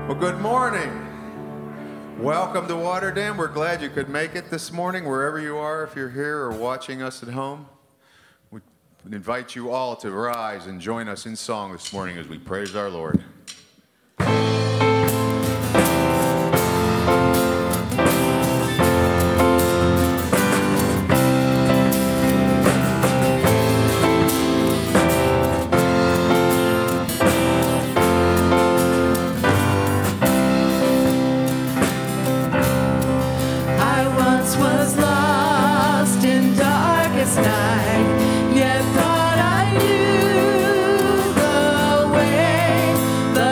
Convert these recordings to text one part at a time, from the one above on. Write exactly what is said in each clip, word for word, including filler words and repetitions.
Well, good morning. Welcome to Waterdam. We're glad you could make it this morning, wherever you are, if you're here or watching us at home. We invite you all to rise and join us in song this morning as we praise our Lord. Night, yet thought I knew the way.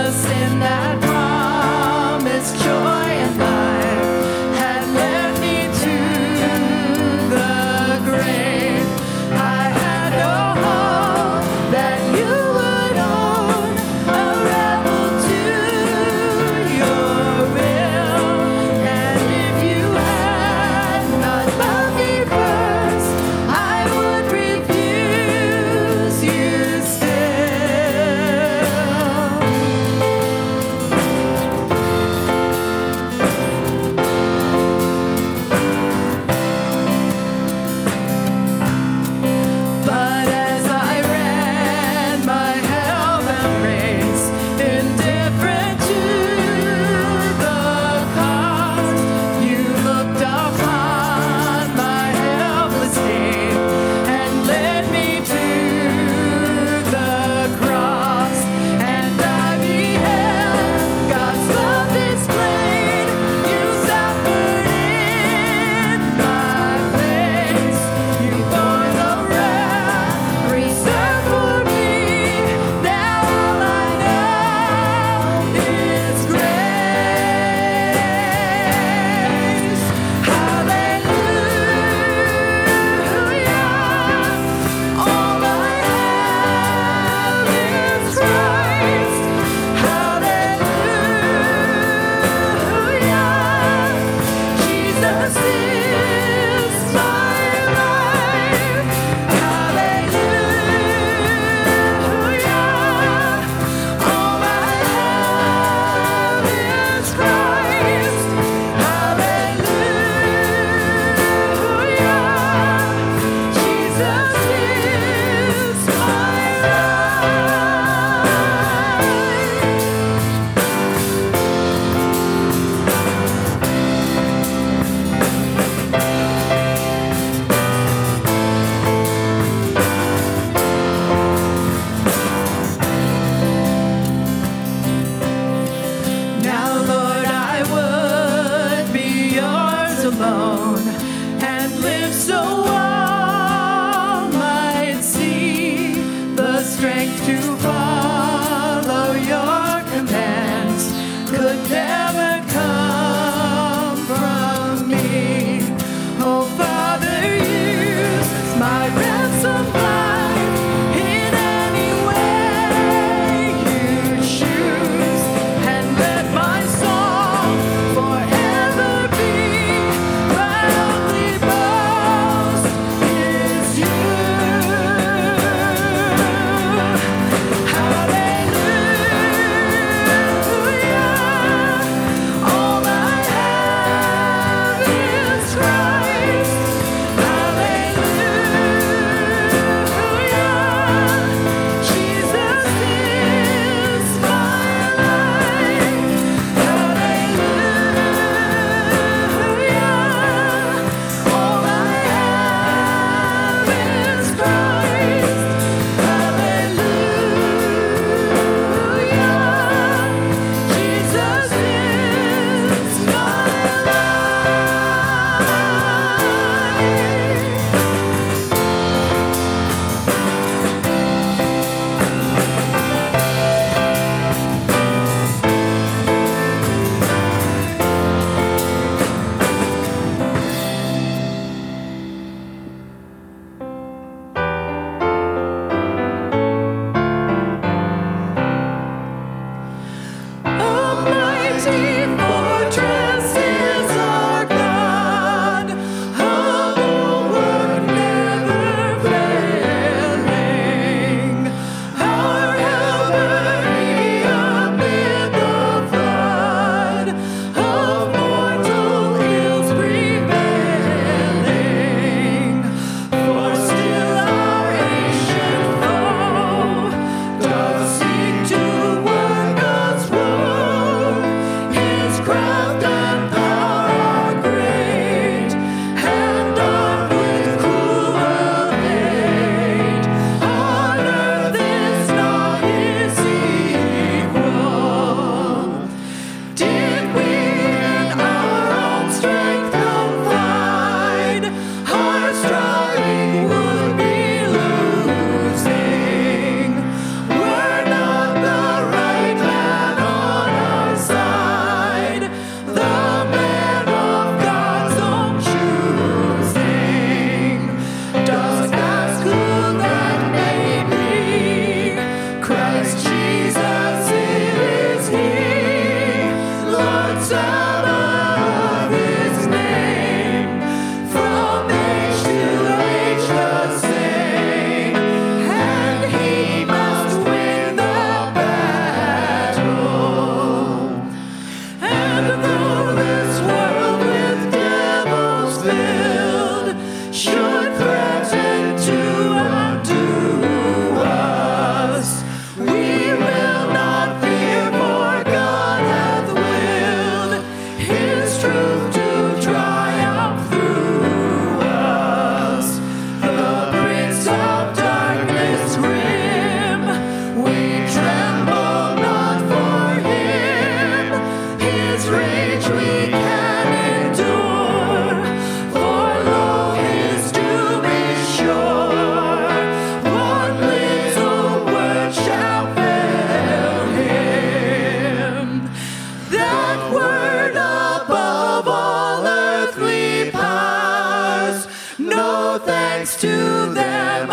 to them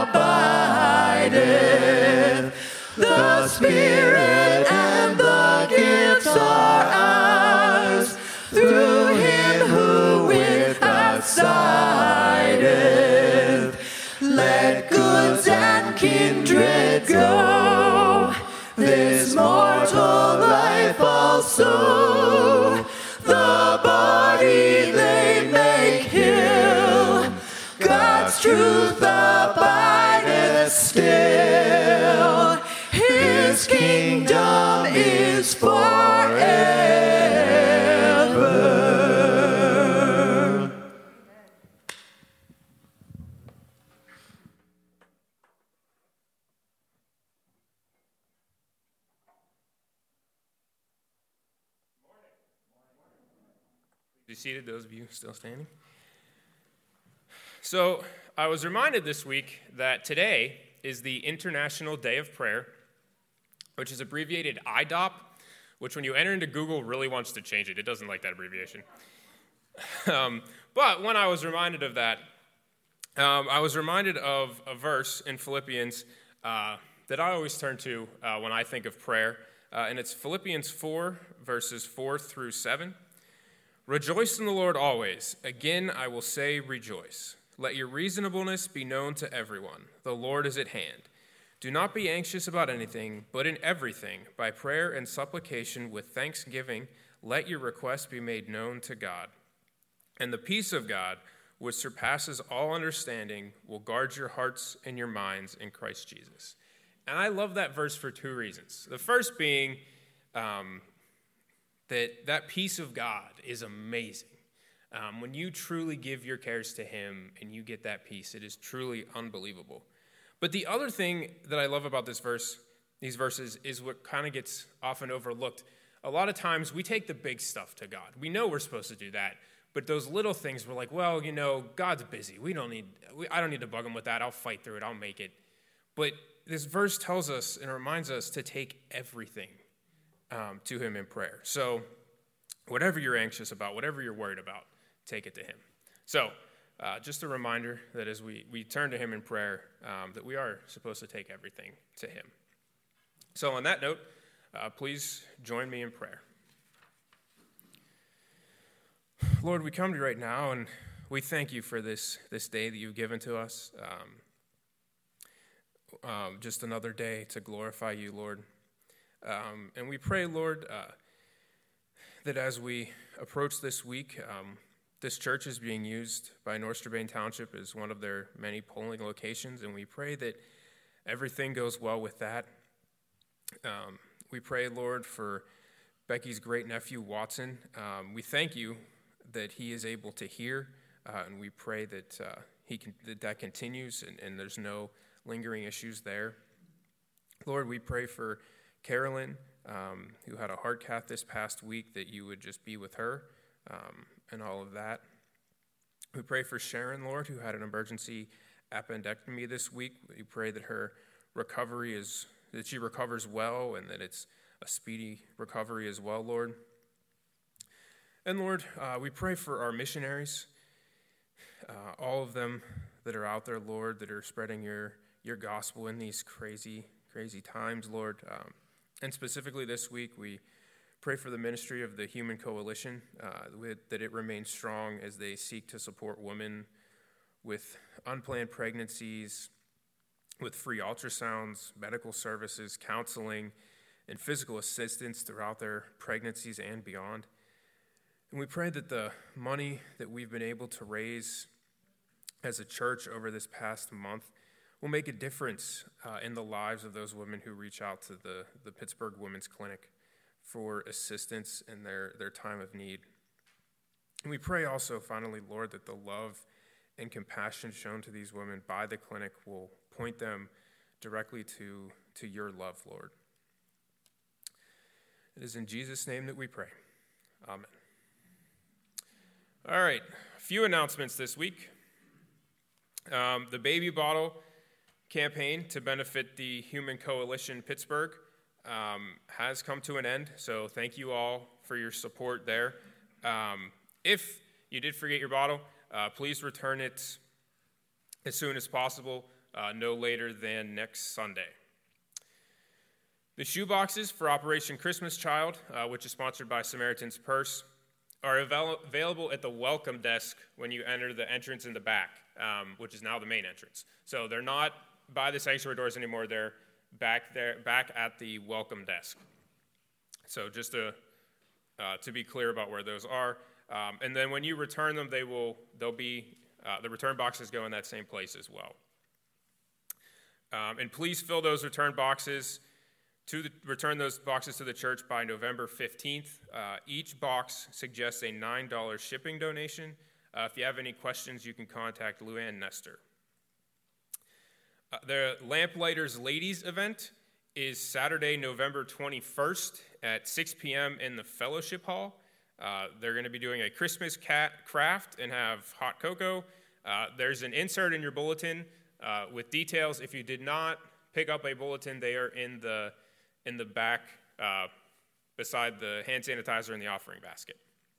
abideth. The Spirit and the gifts are ours, through him who with us sideth. Let goods and kindred go, this mortal life also. The body they make hill, God's truth abideth still. His kingdom is forever. Be seated, those of you still standing. So, I was reminded this week that today is the International Day of Prayer, which is abbreviated I D O P, which when you enter into Google really wants to change it. It doesn't like that abbreviation. um, but when I was reminded of that, um, I was reminded of a verse in Philippians uh, that I always turn to uh, when I think of prayer, uh, and it's Philippians four, verses four through seven. Rejoice in the Lord always. Again, I will say rejoice. Let your reasonableness be known to everyone. The Lord is at hand. Do not be anxious about anything, but in everything, by prayer and supplication with thanksgiving, let your requests be made known to God. And the peace of God, which surpasses all understanding, will guard your hearts and your minds in Christ Jesus. And I love that verse for two reasons. The first being um, that that peace of God is amazing. Um, when you truly give your cares to him and you get that peace, it is truly unbelievable. But the other thing that I love about this verse, these verses, is what kind of gets often overlooked. A lot of times we take the big stuff to God. We know we're supposed to do that, but those little things we're like, well, you know, God's busy. We don't need. We, I don't need to bug him with that. I'll fight through it. I'll make it. But this verse tells us and reminds us to take everything um, to him in prayer. So whatever you're anxious about, whatever you're worried about, take it to him. So uh, just a reminder that as we, we turn to him in prayer, um, that we are supposed to take everything to him. So on that note, uh, please join me in prayer. Lord, we come to you right now, and we thank you for this, this day that you've given to us. Um, um, just another day to glorify you, Lord. Um, and we pray, Lord, uh, that as we approach this week, um, this church is being used by North Township as one of their many polling locations, and we pray that everything goes well with that. Um, we pray, Lord, for Becky's great-nephew, Watson. Um, we thank you that he is able to hear, uh, and we pray that uh, he can, that, that continues and, and there's no lingering issues there. Lord, we pray for Carolyn, um, who had a heart cath this past week, that you would just be with her um, and all of that. We pray for Sharon, Lord, who had an emergency appendectomy this week. We pray that her recovery is, that she recovers well and that it's a speedy recovery as well, Lord. And Lord, uh, we pray for our missionaries, uh, all of them that are out there, Lord, that are spreading your, your gospel in these crazy, crazy times, Lord. Um, and specifically this week, we pray for the ministry of the Human Coalition, uh, with, that it remains strong as they seek to support women with unplanned pregnancies, with free ultrasounds, medical services, counseling, and physical assistance throughout their pregnancies and beyond. And we pray that the money that we've been able to raise as a church over this past month will make a difference uh, in the lives of those women who reach out to the, the Pittsburgh Women's Clinic for assistance in their, their time of need. And we pray also, finally, Lord, that the love and compassion shown to these women by the clinic will point them directly to, to your love, Lord. It is in Jesus' name that we pray. Amen. All right, a few announcements this week. Um, the baby bottle campaign to benefit the Human Coalition Pittsburgh um, has come to an end, so thank you all for your support there. Um, if you did forget your bottle, uh, please return it as soon as possible, uh, no later than next Sunday. The shoeboxes for Operation Christmas Child, uh, which is sponsored by Samaritan's Purse, are avail- available at the welcome desk when you enter the entrance in the back, um, which is now the main entrance. So they're not by the sanctuary doors anymore. They're back there, back at the welcome desk. So just to uh, to be clear about where those are, um, and then when you return them, they will they'll be uh, the return boxes go in that same place as well. Um, and please fill those return boxes. To the, return those boxes to the church by November fifteenth. Uh, each box suggests a nine dollars shipping donation. Uh, if you have any questions, you can contact Luann Nestor. Uh, the Lamplighters Ladies event is Saturday, November twenty-first at six p.m. in the Fellowship Hall. Uh, they're going to be doing a Christmas cat craft and have hot cocoa. Uh, there's an insert in your bulletin uh, with details. If you did not pick up a bulletin, they are in the in the back uh, beside the hand sanitizer in the offering basket.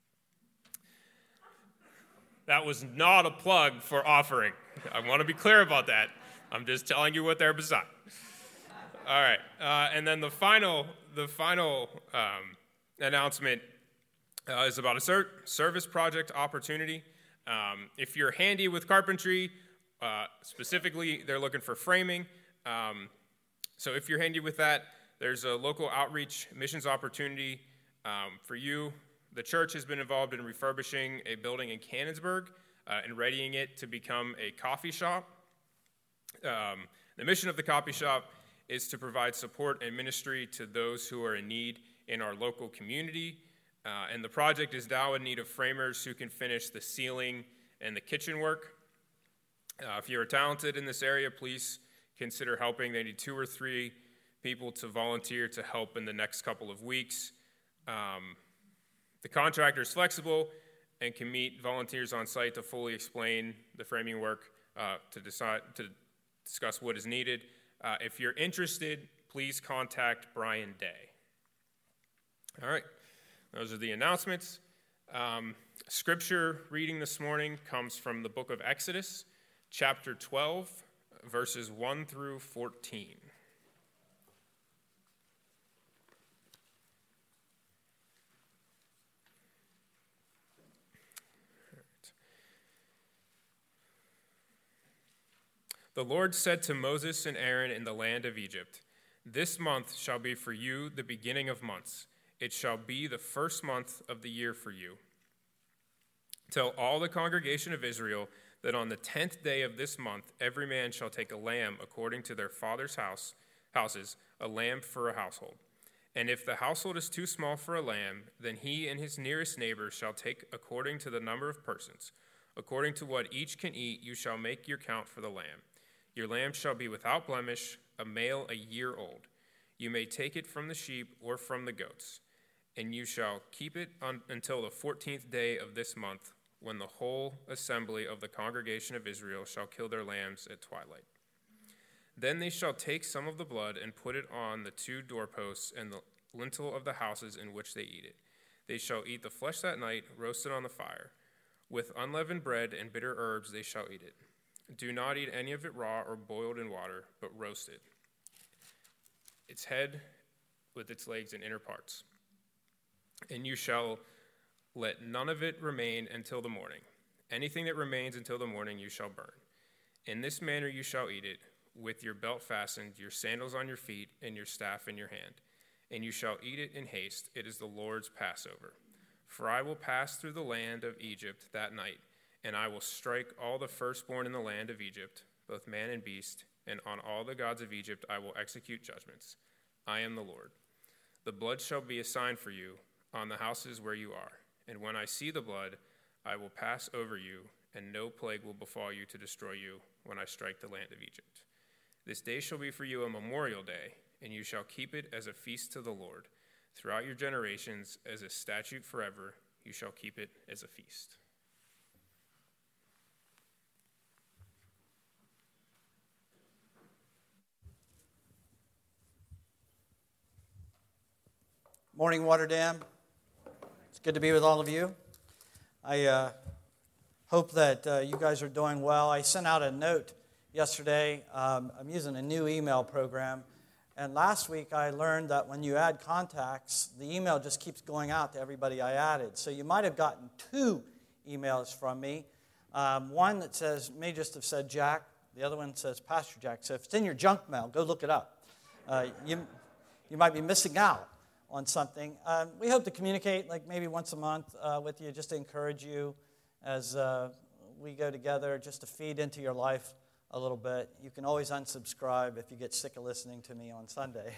That was not a plug for offering. I want to be clear about that. I'm just telling you what they're beside. All right, uh, and then the final, the final um, announcement uh, is about a ser- service project opportunity. Um, if you're handy with carpentry, uh, specifically, they're looking for framing. Um, so if you're handy with that, there's a local outreach missions opportunity um, for you. The church has been involved in refurbishing a building in Cannonsburg uh, and readying it to become a coffee shop. Um, the mission of the coffee shop is to provide support and ministry to those who are in need in our local community. Uh, and the project is now in need of framers who can finish the ceiling and the kitchen work. Uh, if you're talented in this area, please consider helping. They need two or three people to volunteer to help in the next couple of weeks. Um, the contractor is flexible and can meet volunteers on site to fully explain the framing work, uh, to decide to discuss what is needed. Uh, if you're interested, please contact Brian Day. All right, those are the announcements. Um, scripture reading this morning comes from the book of Exodus, chapter twelve, verses one through fourteen. The Lord said to Moses and Aaron in the land of Egypt, "This month shall be for you the beginning of months. It shall be the first month of the year for you. Tell all the congregation of Israel that on the tenth day of this month every man shall take a lamb according to their father's house, houses, a lamb for a household. And if the household is too small for a lamb, then he and his nearest neighbor shall take according to the number of persons. According to what each can eat, you shall make your count for the lamb. Your lamb shall be without blemish, a male a year old. You may take it from the sheep or from the goats, and you shall keep it on, until the fourteenth day of this month, when the whole assembly of the congregation of Israel shall kill their lambs at twilight. Then they shall take some of the blood and put it on the two doorposts and the lintel of the houses in which they eat it. They shall eat the flesh that night, roasted on the fire. With unleavened bread and bitter herbs they shall eat it. Do not eat any of it raw or boiled in water, but roast it, its head with its legs and inner parts. And you shall let none of it remain until the morning. Anything that remains until the morning you shall burn. In this manner you shall eat it, with your belt fastened, your sandals on your feet, and your staff in your hand. And you shall eat it in haste. It is the Lord's Passover. For I will pass through the land of Egypt that night, and I will strike all the firstborn in the land of Egypt, both man and beast, and on all the gods of Egypt I will execute judgments. I am the Lord. The blood shall be a sign for you on the houses where you are. And when I see the blood, I will pass over you, and no plague will befall you to destroy you when I strike the land of Egypt. This day shall be for you a memorial day, and you shall keep it as a feast to the Lord. Throughout your generations, as a statute forever, you shall keep it as a feast." Morning, Water Dam. It's good to be with all of you. I uh, Hope that uh, you guys are doing well. I sent out a note yesterday. Um, I'm using a new email program. And last week I learned that when you add contacts, the email just keeps going out to everybody I added. So you might have gotten two emails from me. Um, one that says, may just have said Jack. The other one says Pastor Jack. So if it's in your junk mail, go look it up. Uh, you, you might be missing out on something. Um, we hope to communicate like maybe once a month uh, with you, just to encourage you as uh, we go together, just to feed into your life a little bit. You can always unsubscribe if you get sick of listening to me on Sunday.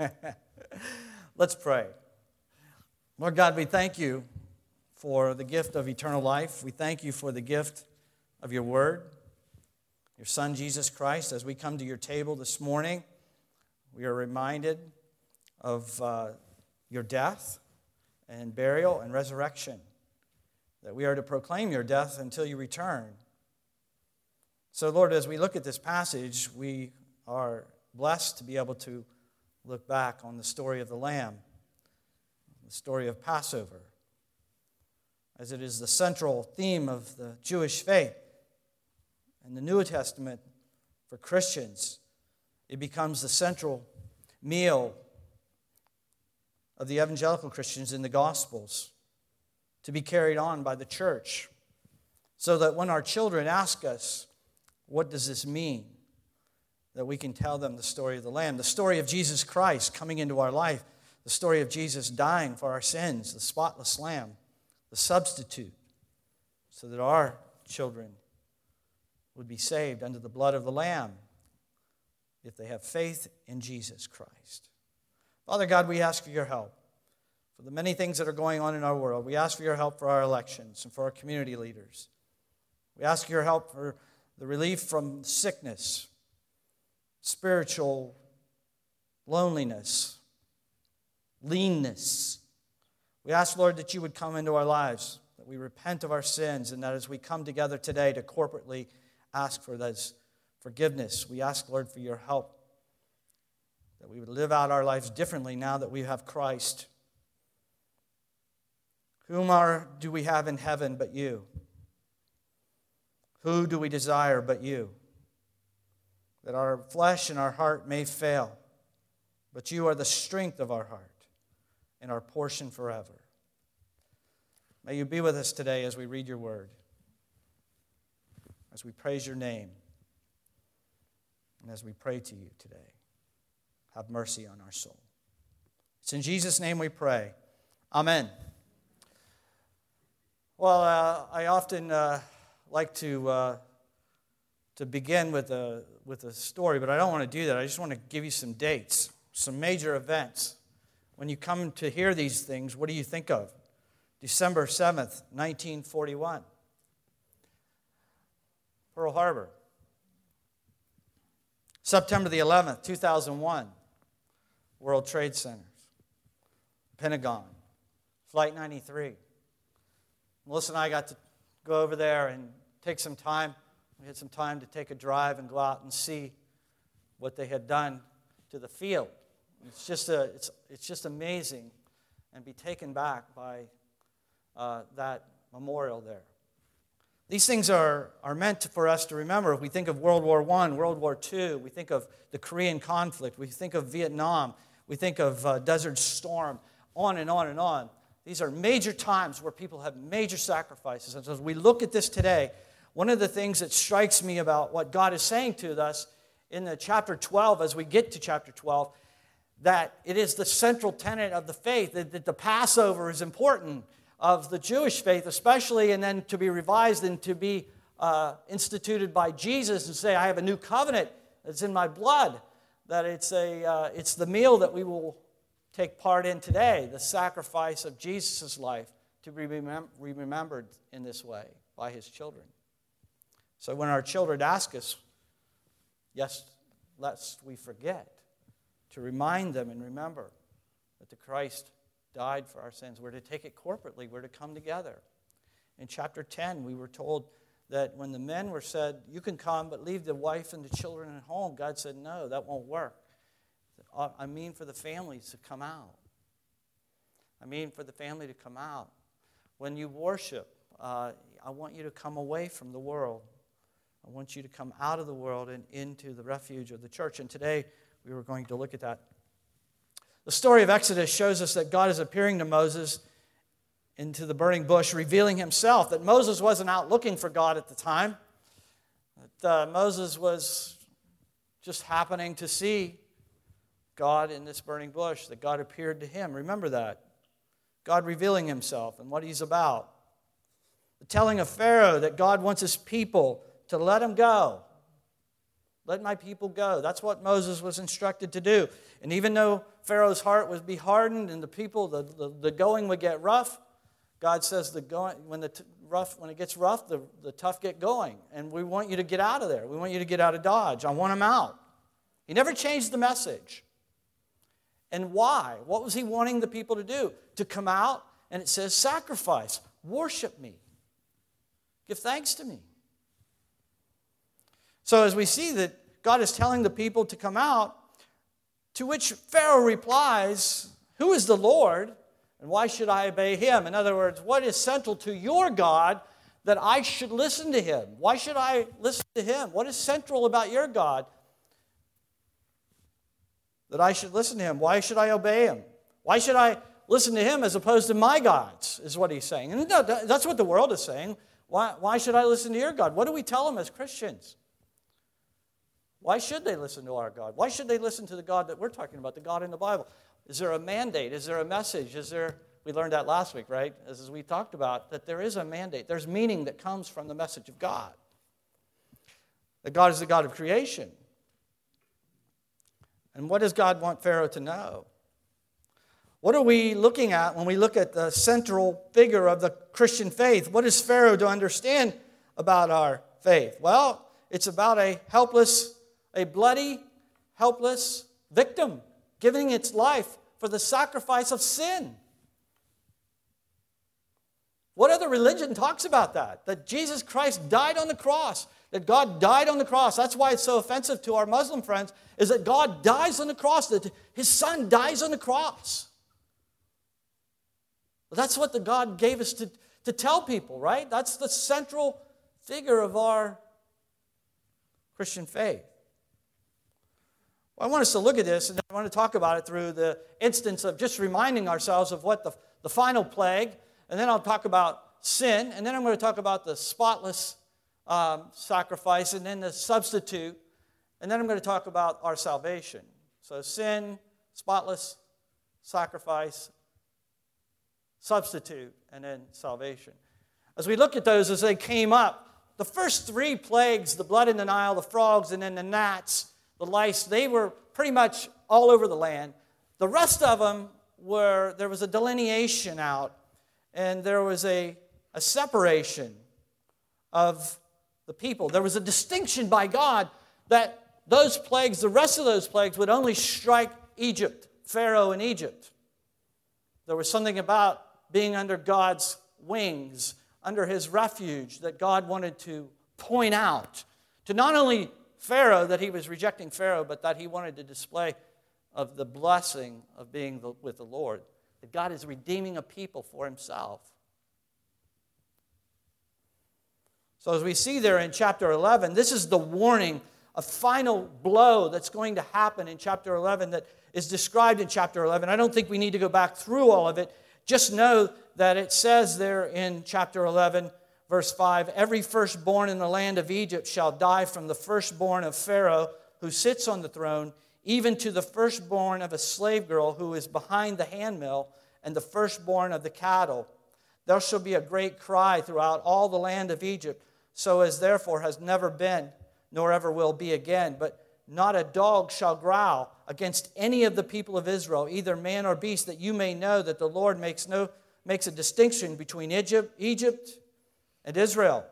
Let's pray. Lord God, we thank you for the gift of eternal life. We thank you for the gift of your word, your Son, Jesus Christ. As we come to your table this morning, we are reminded of uh, your death and burial and resurrection, that we are to proclaim your death until you return. So, Lord, as we look at this passage, we are blessed to be able to look back on the story of the Lamb, the story of Passover, as it is the central theme of the Jewish faith. In the New Testament, for Christians, it becomes the central meal of the evangelical Christians in the Gospels, to be carried on by the church, so that when our children ask us, what does this mean? That we can tell them the story of the Lamb, the story of Jesus Christ coming into our life, the story of Jesus dying for our sins, the spotless Lamb, the substitute, so that our children would be saved under the blood of the Lamb if they have faith in Jesus Christ. Father God, we ask for your help for the many things that are going on in our world. We ask for your help for our elections and for our community leaders. We ask for your help for the relief from sickness, spiritual loneliness, leanness. We ask, Lord, that you would come into our lives, that we repent of our sins, and that as we come together today to corporately ask for this forgiveness, we ask, Lord, for your help, that we would live out our lives differently now that we have Christ. Whom are, do we have in heaven but you? Who do we desire but you? That our flesh and our heart may fail, but you are the strength of our heart and our portion forever. May you be with us today as we read your word, as we praise your name, and as we pray to you today. Have mercy on our soul. It's in Jesus' name we pray. Amen. Well, uh, I often uh, like to uh, to begin with a with a story, but I don't want to do that. I just want to give you some dates, some major events. When you come to hear these things, what do you think of? December seventh, nineteen forty-one. Pearl Harbor. September the eleventh, two thousand one. World Trade Centers. Pentagon. Flight ninety-three. Melissa and I got to go over there and take some time. We had some time to take a drive and go out and see what they had done to the field. It's just a, it's, it's just amazing, and be taken back by uh, that memorial there. These things are, are meant for us to remember. If we think of World War One, World War Two, we think of the Korean conflict, we think of Vietnam, we think of uh, Desert Storm, on and on and on. These are major times where people have major sacrifices. And so as we look at this today, one of the things that strikes me about what God is saying to us in the chapter twelve, as we get to chapter twelve, that it is the central tenet of the faith, that, that the Passover is important, of the Jewish faith especially, and then to be revised and to be uh, instituted by Jesus and say, I have a new covenant that's in my blood, that it's, a, uh, it's the meal that we will take part in today, the sacrifice of Jesus' life to be remem- remembered in this way by his children. So when our children ask us, yes, lest we forget, to remind them and remember that the Christ died for our sins. We're to take it corporately. We're to come together. In chapter ten, we were told that when the men were said, you can come, but leave the wife and the children at home, God said, no, that won't work. I mean for the families to come out. I mean for the family to come out. When you worship, uh, I want you to come away from the world. I want you to come out of the world and into the refuge of the church. And today we were going to look at that. The story of Exodus shows us that God is appearing to Moses into the burning bush, revealing himself, that Moses wasn't out looking for God at the time, that uh, Moses was just happening to see God in this burning bush, that God appeared to him. Remember that. God revealing himself and what he's about. The telling of Pharaoh that God wants his people to let him go. Let my people go. That's what Moses was instructed to do. And even though Pharaoh's heart would be hardened and the people, the, the, the going would get rough, God says the going, when, the t- rough, when it gets rough, the, the tough get going. And we want you to get out of there. We want you to get out of Dodge. I want them out. He never changed the message. And why? What was he wanting the people to do? To come out, and it says sacrifice, worship me, give thanks to me. So as we see that God is telling the people to come out, to which Pharaoh replies, who is the Lord, and why should I obey him? In other words, what is central to your God that I should listen to him? Why should I listen to him? What is central about your God that I should listen to him? Why should I obey him? Why should I listen to him as opposed to my gods, is what he's saying. And that's what the world is saying. Why, why should I listen to your God? What do we tell them as Christians? Why should they listen to our God? Why should they listen to the God that we're talking about, the God in the Bible? Is there a mandate? Is there a message? Is there, we learned that last week, right? As, as we talked about, that there is a mandate. There's meaning that comes from the message of God. That God is the God of creation. And what does God want Pharaoh to know? What are we looking at when we look at the central figure of the Christian faith? What is Pharaoh to understand about our faith? Well, it's about a helpless, a bloody, helpless victim giving its life for the sacrifice of sin. What other religion talks about that? That Jesus Christ died on the cross, that God died on the cross. That's why it's so offensive to our Muslim friends, is that God dies on the cross, that his son dies on the cross. Well, that's what the God gave us to, to tell people, right? That's the central figure of our Christian faith. Well, I want us to look at this, and I want to talk about it through the instance of just reminding ourselves of what the, the final plague, and then I'll talk about sin, and then I'm going to talk about the spotless um, sacrifice, and then the substitute, and then I'm going to talk about our salvation. So sin, spotless sacrifice, substitute, and then salvation. As we look at those as they came up, the first three plagues, the blood in the Nile, the frogs, and then the gnats, the lice, they were pretty much all over the land. The rest of them were, there was a delineation out, and there was a, a separation of the people. There was a distinction by God that those plagues, the rest of those plagues, would only strike Egypt, Pharaoh in Egypt. There was something about being under God's wings, under his refuge, that God wanted to point out to not only Pharaoh that he was rejecting Pharaoh, but that he wanted to display of the blessing of being the, with the Lord, that God is redeeming a people for himself. So as we see there in chapter eleven, this is the warning, a final blow that's going to happen in chapter eleven that is described in chapter eleven. I don't think we need to go back through all of it. Just know that it says there in chapter eleven, verse five, every firstborn in the land of Egypt shall die, from the firstborn of Pharaoh who sits on the throne, even to the firstborn of a slave girl who is behind the handmill, and the firstborn of the cattle. There shall be a great cry throughout all the land of Egypt, so as therefore has never been, nor ever will be again. But not a dog shall growl against any of the people of Israel, either man or beast, that you may know that the Lord makes no makes a distinction between Egypt, Egypt and Israel.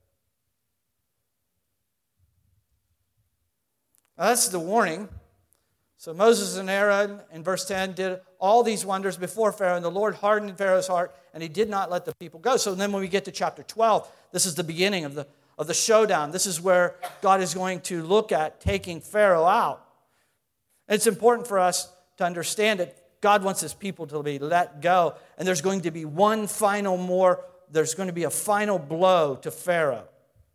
Now, that's the warning. So Moses and Aaron, in verse ten, did all these wonders before Pharaoh, and the Lord hardened Pharaoh's heart, and he did not let the people go. So then when we get to chapter twelve, this is the beginning of the, of the showdown. This is where God is going to look at taking Pharaoh out. And it's important for us to understand that God wants his people to be let go, and there's going to be one final more there's going to be a final blow to Pharaoh.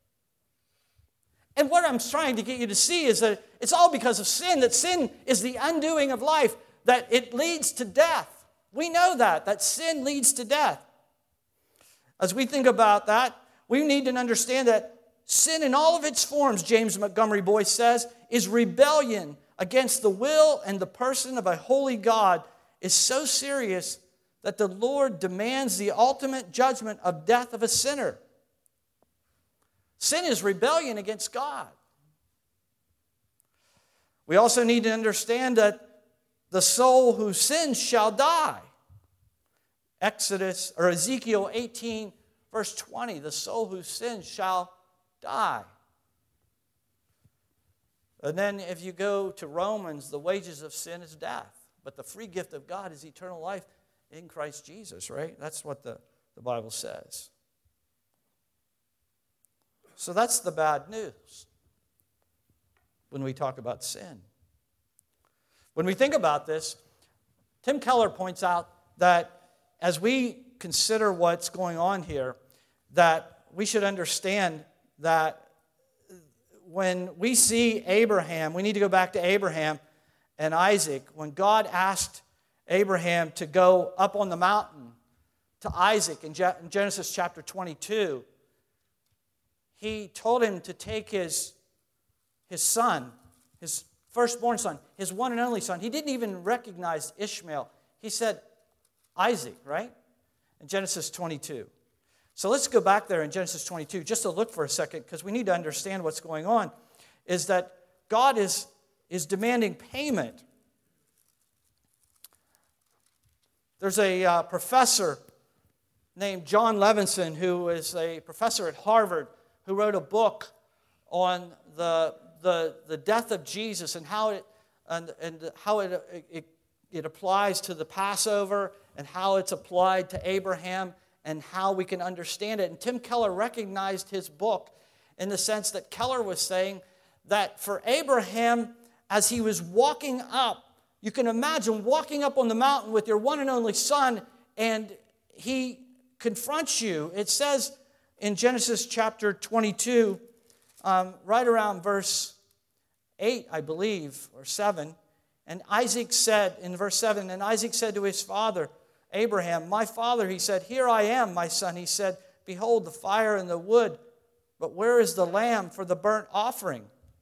And what I'm trying to get you to see is that it's all because of sin, that sin is the undoing of life, that it leads to death. We know that, that sin leads to death. As we think about that, we need to understand that sin in all of its forms, James Montgomery Boyce says, is rebellion against the will and the person of a holy God, is so serious that the Lord demands the ultimate judgment of death of a sinner. Sin is rebellion against God. We also need to understand that the soul who sins shall die. Exodus or Ezekiel eighteen, verse twenty, the soul who sins shall die. And then if you go to Romans, the wages of sin is death, but the free gift of God is eternal life in Christ Jesus, right? That's what the, the Bible says. So that's the bad news when we talk about sin. When we think about this, Tim Keller points out that as we consider what's going on here, that we should understand that when we see Abraham, we need to go back to Abraham and Isaac. When God asked Abraham to go up on the mountain to Isaac in Genesis chapter twenty-two, he told him to take his, his son, his firstborn son, his one and only son. He didn't even recognize Ishmael. He said Isaac, right? In Genesis twenty-two. So let's go back there in Genesis twenty-two just to look for a second, because we need to understand what's going on, is that God is, is demanding payment. There's a uh, professor named John Levinson, who is a professor at Harvard, who wrote a book on the, the, the death of Jesus and how it and, and how it, it, it applies to the Passover and how it's applied to Abraham and how we can understand it. And Tim Keller recognized his book in the sense that Keller was saying that for Abraham, as he was walking up, you can imagine walking up on the mountain with your one and only son, and he confronts you. It says in Genesis chapter twenty-two, um, right around verse eight, I believe, or seven, and Isaac said, in verse seven, and Isaac said to his father, Abraham, my father, he said, here I am, my son. He said, behold, the fire and the wood, but where is the lamb for the burnt offering?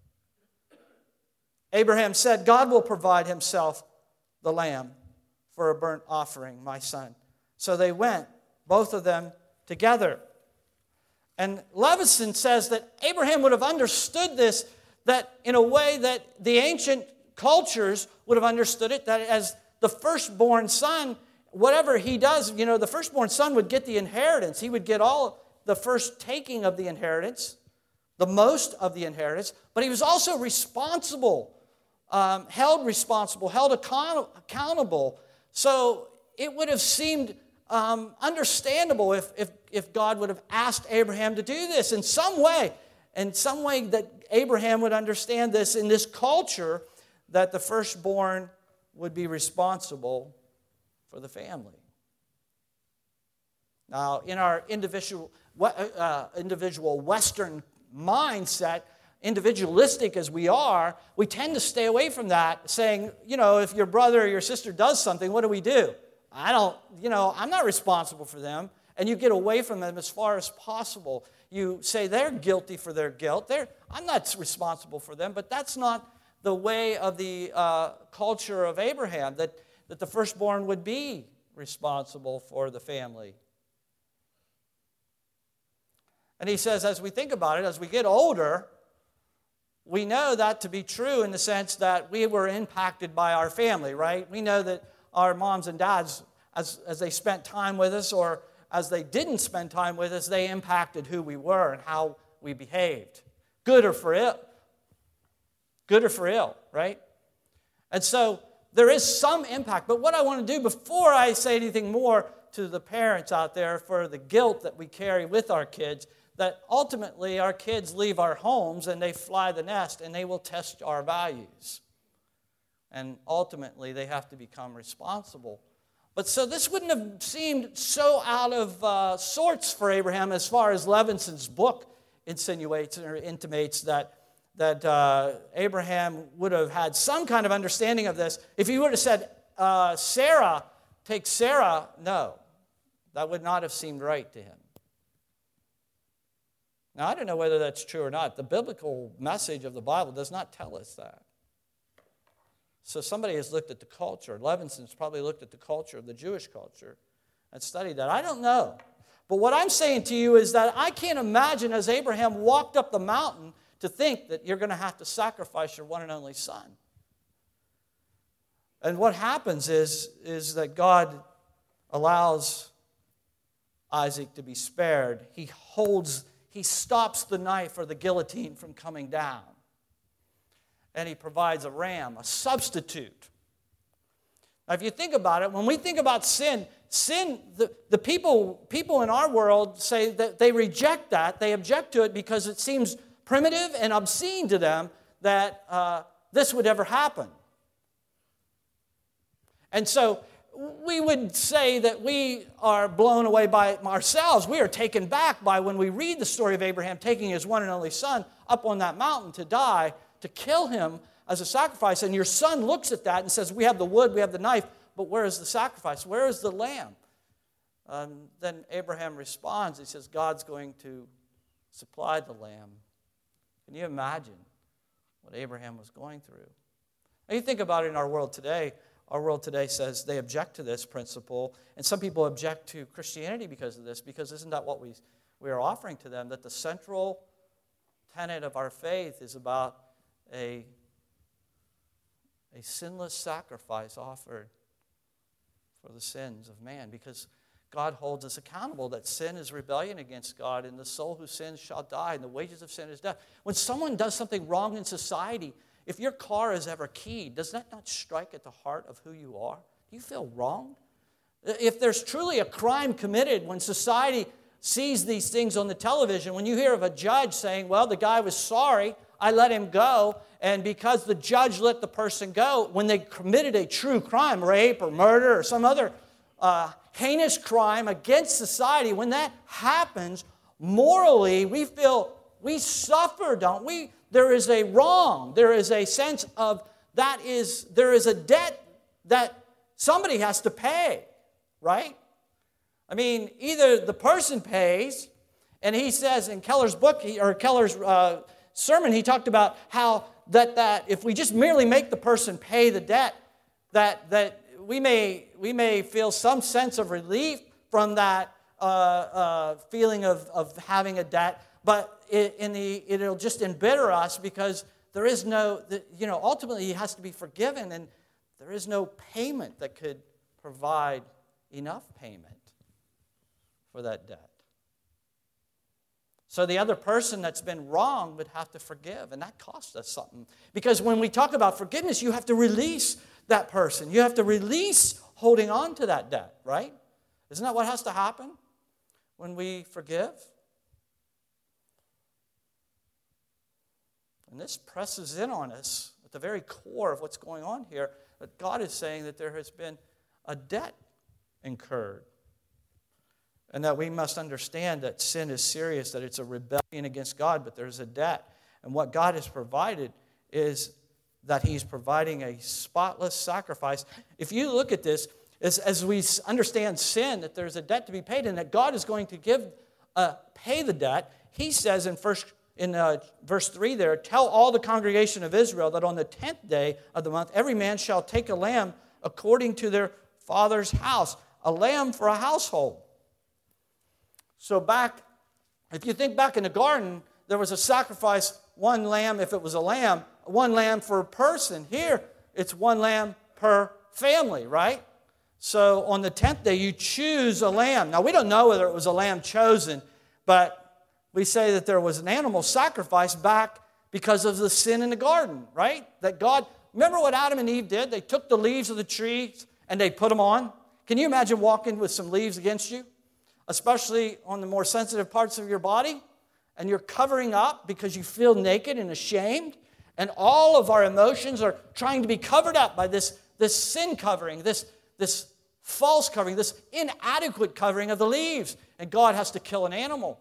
Abraham said, God will provide himself the lamb for a burnt offering, my son. So they went, both of them together. And Levinson says that Abraham would have understood this, that in a way that the ancient cultures would have understood it, that as the firstborn son, whatever he does, you know, the firstborn son would get the inheritance. He would get all the first taking of the inheritance, the most of the inheritance, but he was also responsible, um, held responsible, held account- accountable. So it would have seemed um, understandable if, if, if God would have asked Abraham to do this in some way, in some way that Abraham would understand this in this culture, that the firstborn would be responsible for the family. Now, in our individual, uh, individual Western mindset, individualistic as we are, we tend to stay away from that, saying, you know, if your brother or your sister does something, what do we do? I don't, you know, I'm not responsible for them. And you get away from them as far as possible. You say they're guilty for their guilt. They're, I'm not responsible for them, but that's not the way of the uh, culture of Abraham, that, that the firstborn would be responsible for the family. And he says, as we think about it, as we get older, we know that to be true in the sense that we were impacted by our family, right? We know that our moms and dads, as, as they spent time with us or as they didn't spend time with us, they impacted who we were and how we behaved, good or for ill. Good or for ill, right? And so there is some impact. But what I want to do before I say anything more to the parents out there for the guilt that we carry with our kids, that ultimately our kids leave our homes and they fly the nest and they will test our values. And ultimately they have to become responsible But so this wouldn't have seemed so out of uh, sorts for Abraham as far as Levinson's book insinuates or intimates that, that uh, Abraham would have had some kind of understanding of this. If he would have said, uh, Sarah, take Sarah, no, that would not have seemed right to him. Now, I don't know whether that's true or not. The biblical message of the Bible does not tell us that. So somebody has looked at the culture. Levinson's probably looked at the culture, the Jewish culture, and studied that. I don't know. But what I'm saying to you is that I can't imagine as Abraham walked up the mountain to think that you're going to have to sacrifice your one and only son. And what happens is, is that God allows Isaac to be spared. He holds, he stops the knife or the guillotine from coming down. And he provides a ram, a substitute. Now, if you think about it, when we think about sin, sin, the, the people, people in our world say that they reject that. They object to it because it seems primitive and obscene to them that uh, this would ever happen. And so we would say that we are blown away by ourselves. We are taken back by when we read the story of Abraham taking his one and only son up on that mountain to die, to kill him as a sacrifice. And your son looks at that and says, we have the wood, we have the knife, but where is the sacrifice? Where is the lamb? Um, then Abraham responds. He says, God's going to supply the lamb. Can you imagine what Abraham was going through? Now you think about it in our world today. Our world today says they object to this principle, and some people object to Christianity because of this, because isn't that what we, we are offering to them, that the central tenet of our faith is about a, a sinless sacrifice offered for the sins of man, because God holds us accountable that sin is rebellion against God, and the soul who sins shall die, and the wages of sin is death. When someone does something wrong in society, if your car is ever keyed, does that not strike at the heart of who you are? Do you feel wronged? If there's truly a crime committed, when society sees these things on the television, when you hear of a judge saying, well, the guy was sorry, I let him go, and because the judge let the person go, when they committed a true crime, rape or murder or some other uh, heinous crime against society, when that happens, morally, we feel we suffer, don't we? There is a wrong. There is a sense of that is, there is a debt that somebody has to pay, right? I mean, either the person pays, and he says in Keller's book, or Keller's uh, sermon, he talked about how that, that if we just merely make the person pay the debt, that, that we may, we may feel some sense of relief from that uh, uh, feeling of, of having a debt, but it, in the, it'll just embitter us because there is no, you know, ultimately he has to be forgiven, and there is no payment that could provide enough payment for that debt. So the other person that's been wronged would have to forgive, and that costs us something. Because when we talk about forgiveness, you have to release that person. You have to release holding on to that debt, right? Isn't that what has to happen when we forgive? And this presses in on us at the very core of what's going on here, that God is saying that there has been a debt incurred. And that we must understand that sin is serious, that it's a rebellion against God, but there's a debt. And what God has provided is that He's providing a spotless sacrifice. If you look at this, as, as we understand sin, that there's a debt to be paid, and that God is going to give, uh, pay the debt, He says in first In uh, verse three there, tell all the congregation of Israel that on the tenth day of the month, every man shall take a lamb according to their father's house, a lamb for a household. So back, if you think back in the garden, there was a sacrifice, one lamb if it was a lamb, one lamb per person. Here, it's one lamb per family, right? So on the tenth day, you choose a lamb. Now, we don't know whether it was a lamb chosen, but we say that there was an animal sacrifice back because of the sin in the garden, right? That God, remember what Adam and Eve did? They took the leaves of the trees and they put them on. Can you imagine walking with some leaves against you? Especially on the more sensitive parts of your body. And you're covering up because you feel naked and ashamed. And all of our emotions are trying to be covered up by this, this sin covering, this, this false covering, this inadequate covering of the leaves. And God has to kill an animal.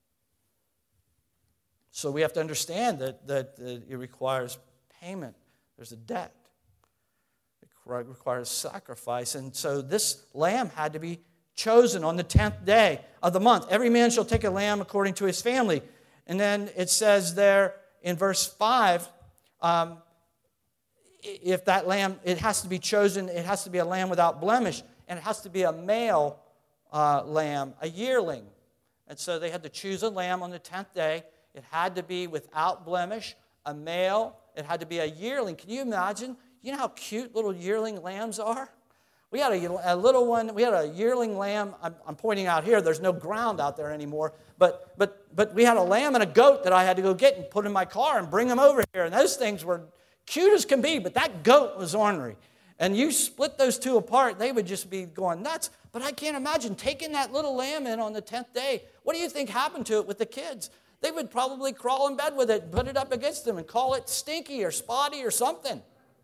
So we have to understand that, that, that it requires payment. There's a debt. It requires sacrifice. And so this lamb had to be chosen on the tenth day of the month. Every man shall take a lamb according to his family. And then it says there in verse five, um, if that lamb, it has to be chosen, it has to be a lamb without blemish, and it has to be a male uh, lamb, a yearling. And so they had to choose a lamb on the tenth day. It had to be without blemish, a male. It had to be a yearling. Can you imagine? You know how cute little yearling lambs are? We had a, a little one, we had a yearling lamb. I'm, I'm pointing out here, there's no ground out there anymore. But, but, but we had a lamb and a goat that I had to go get and put in my car and bring them over here. And those things were cute as can be, but that goat was ornery. And you split those two apart, they would just be going nuts. But I can't imagine taking that little lamb in on the tenth day. What do you think happened to it with the kids? They would probably crawl in bed with it, put it up against them, and call it stinky or spotty or something.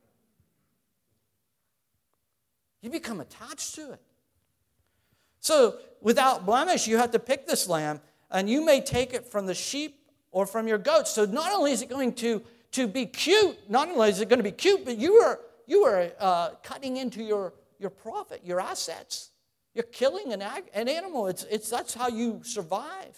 You become attached to it. So without blemish, you have to pick this lamb, and you may take it from the sheep or from your goats. So not only is it going to, to be cute, not only is it going to be cute, but you are, you are uh, cutting into your, your profit, your assets. You're killing an, ag- an animal. It's, it's, that's how you survive.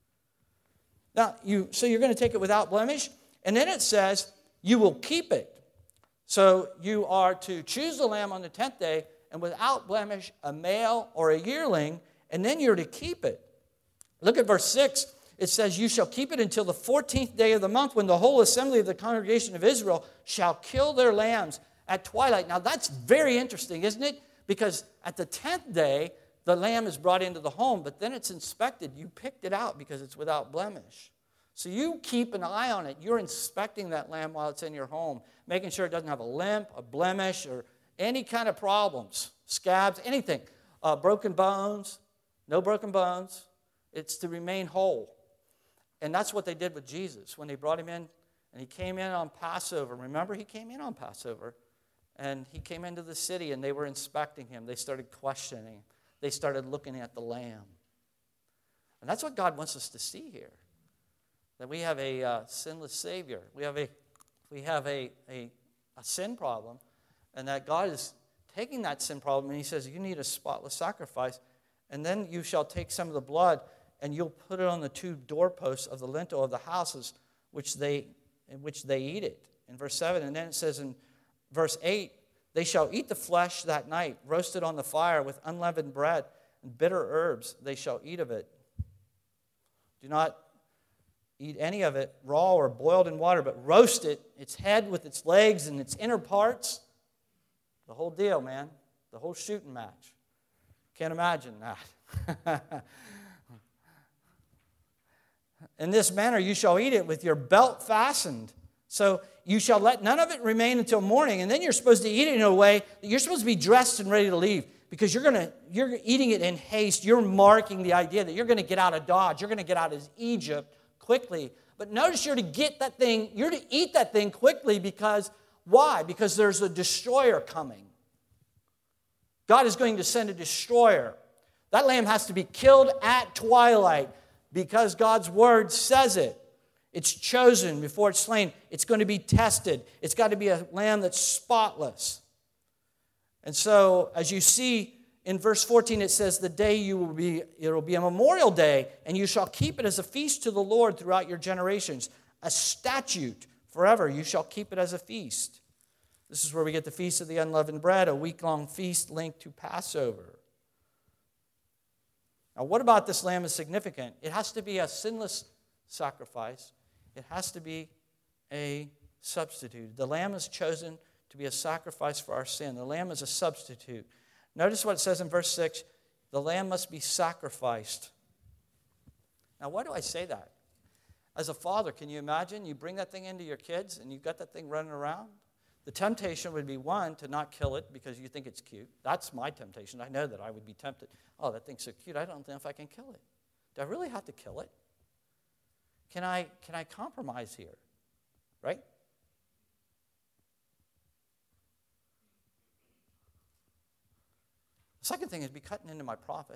Now, you, so you're going to take it without blemish, and then it says you will keep it. So you are to choose the lamb on the tenth day, and without blemish, a male or a yearling, and then you're to keep it. Look at verse six. It says, you shall keep it until the fourteenth day of the month, when the whole assembly of the congregation of Israel shall kill their lambs at twilight. Now, that's very interesting, isn't it? Because at the tenth day, the lamb is brought into the home, but then it's inspected. You picked it out because it's without blemish. So you keep an eye on it. You're inspecting that lamb while it's in your home, making sure it doesn't have a limp, a blemish, or any kind of problems, scabs, anything. Uh, broken bones, no broken bones. It's to remain whole. And that's what they did with Jesus when they brought him in, and he came in on Passover. Remember, he came in on Passover, and he came into the city, and they were inspecting him. They started questioning. They started looking at the lamb. And that's what God wants us to see here. That we have a uh, sinless Savior. We have a we have a, a a sin problem, and that God is taking that sin problem, and he says, you need a spotless sacrifice, and then you shall take some of the blood, and you'll put it on the two doorposts of the lintel of the houses which they in which they eat it. In verse seven, and then it says in verse eight, they shall eat the flesh that night, roasted on the fire with unleavened bread and bitter herbs. They shall eat of it. Do not eat any of it raw or boiled in water, but roast it, its head with its legs and its inner parts. The whole deal, man. The whole shooting match. Can't imagine that. In this manner you shall eat it with your belt fastened. So you shall let none of it remain until morning, and then you're supposed to eat it in a way that you're supposed to be dressed and ready to leave, because you're going to you're eating it in haste. You're marking the idea that you're going to get out of Dodge. You're going to get out of Egypt quickly. But notice you're to get that thing, you're to eat that thing quickly, because why? Because there's a destroyer coming. God is going to send a destroyer. That lamb has to be killed at twilight because God's word says it. It's chosen before it's slain. It's going to be tested. It's got to be a lamb that's spotless. And so, as you see in verse fourteen, it says, the day you will be, it will be a memorial day, and you shall keep it as a feast to the Lord throughout your generations. A statute forever. You shall keep it as a feast. This is where we get the Feast of the Unleavened Bread, a week-long feast linked to Passover. Now, what about this lamb is significant? It has to be a sinless sacrifice. It has to be a substitute. The lamb is chosen to be a sacrifice for our sin. The lamb is a substitute. Notice what it says in verse six. The lamb must be sacrificed. Now, why do I say that? As a father, can you imagine? You bring that thing into your kids and you've got that thing running around. The temptation would be, one, to not kill it because you think it's cute. That's my temptation. I know that I would be tempted. Oh, that thing's so cute. I don't know if I can kill it. Do I really have to kill it? Can I, can I compromise here? Right? The second thing is be cutting into my profit.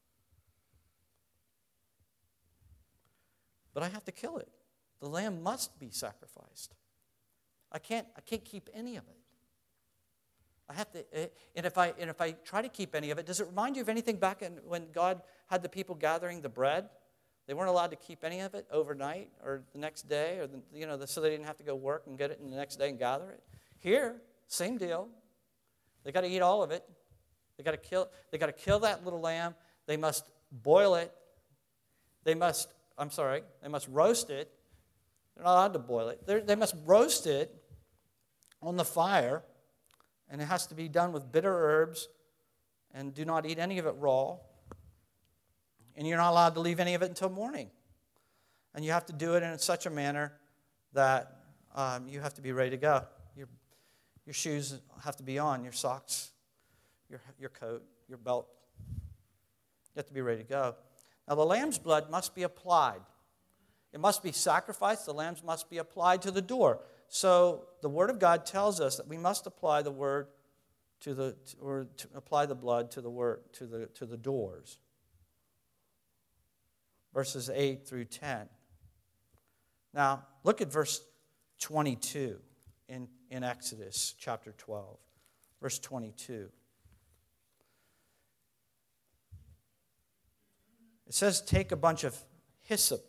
But I have to kill it. The lamb must be sacrificed. I can't, I can't keep any of it. I have to, and if I and if I try to keep any of it, does it remind you of anything back in, when God had the people gathering the bread? They weren't allowed to keep any of it overnight or the next day, or the, you know, so they didn't have to go work and get it in the next day and gather it. Here, same deal. They got to eat all of it. They got to kill. They got to kill that little lamb. They must boil it. They must. I'm sorry. They must roast it. They're not allowed to boil it. They're, they must roast it on the fire, and it has to be done with bitter herbs. And do not eat any of it raw. And you're not allowed to leave any of it until morning. And you have to do it in such a manner that um, you have to be ready to go. Your, your shoes have to be on, your socks, your, your coat, your belt. You have to be ready to go. Now, the lamb's blood must be applied. It must be sacrificed. The lambs must be applied to the door. So the Word of God tells us that we must apply the word to the or to apply the blood to the word to the to the doors. Verses eight through ten. Now, look at verse twenty-two in, in Exodus chapter twelve. Verse twenty-two. It says, take a bunch of hyssop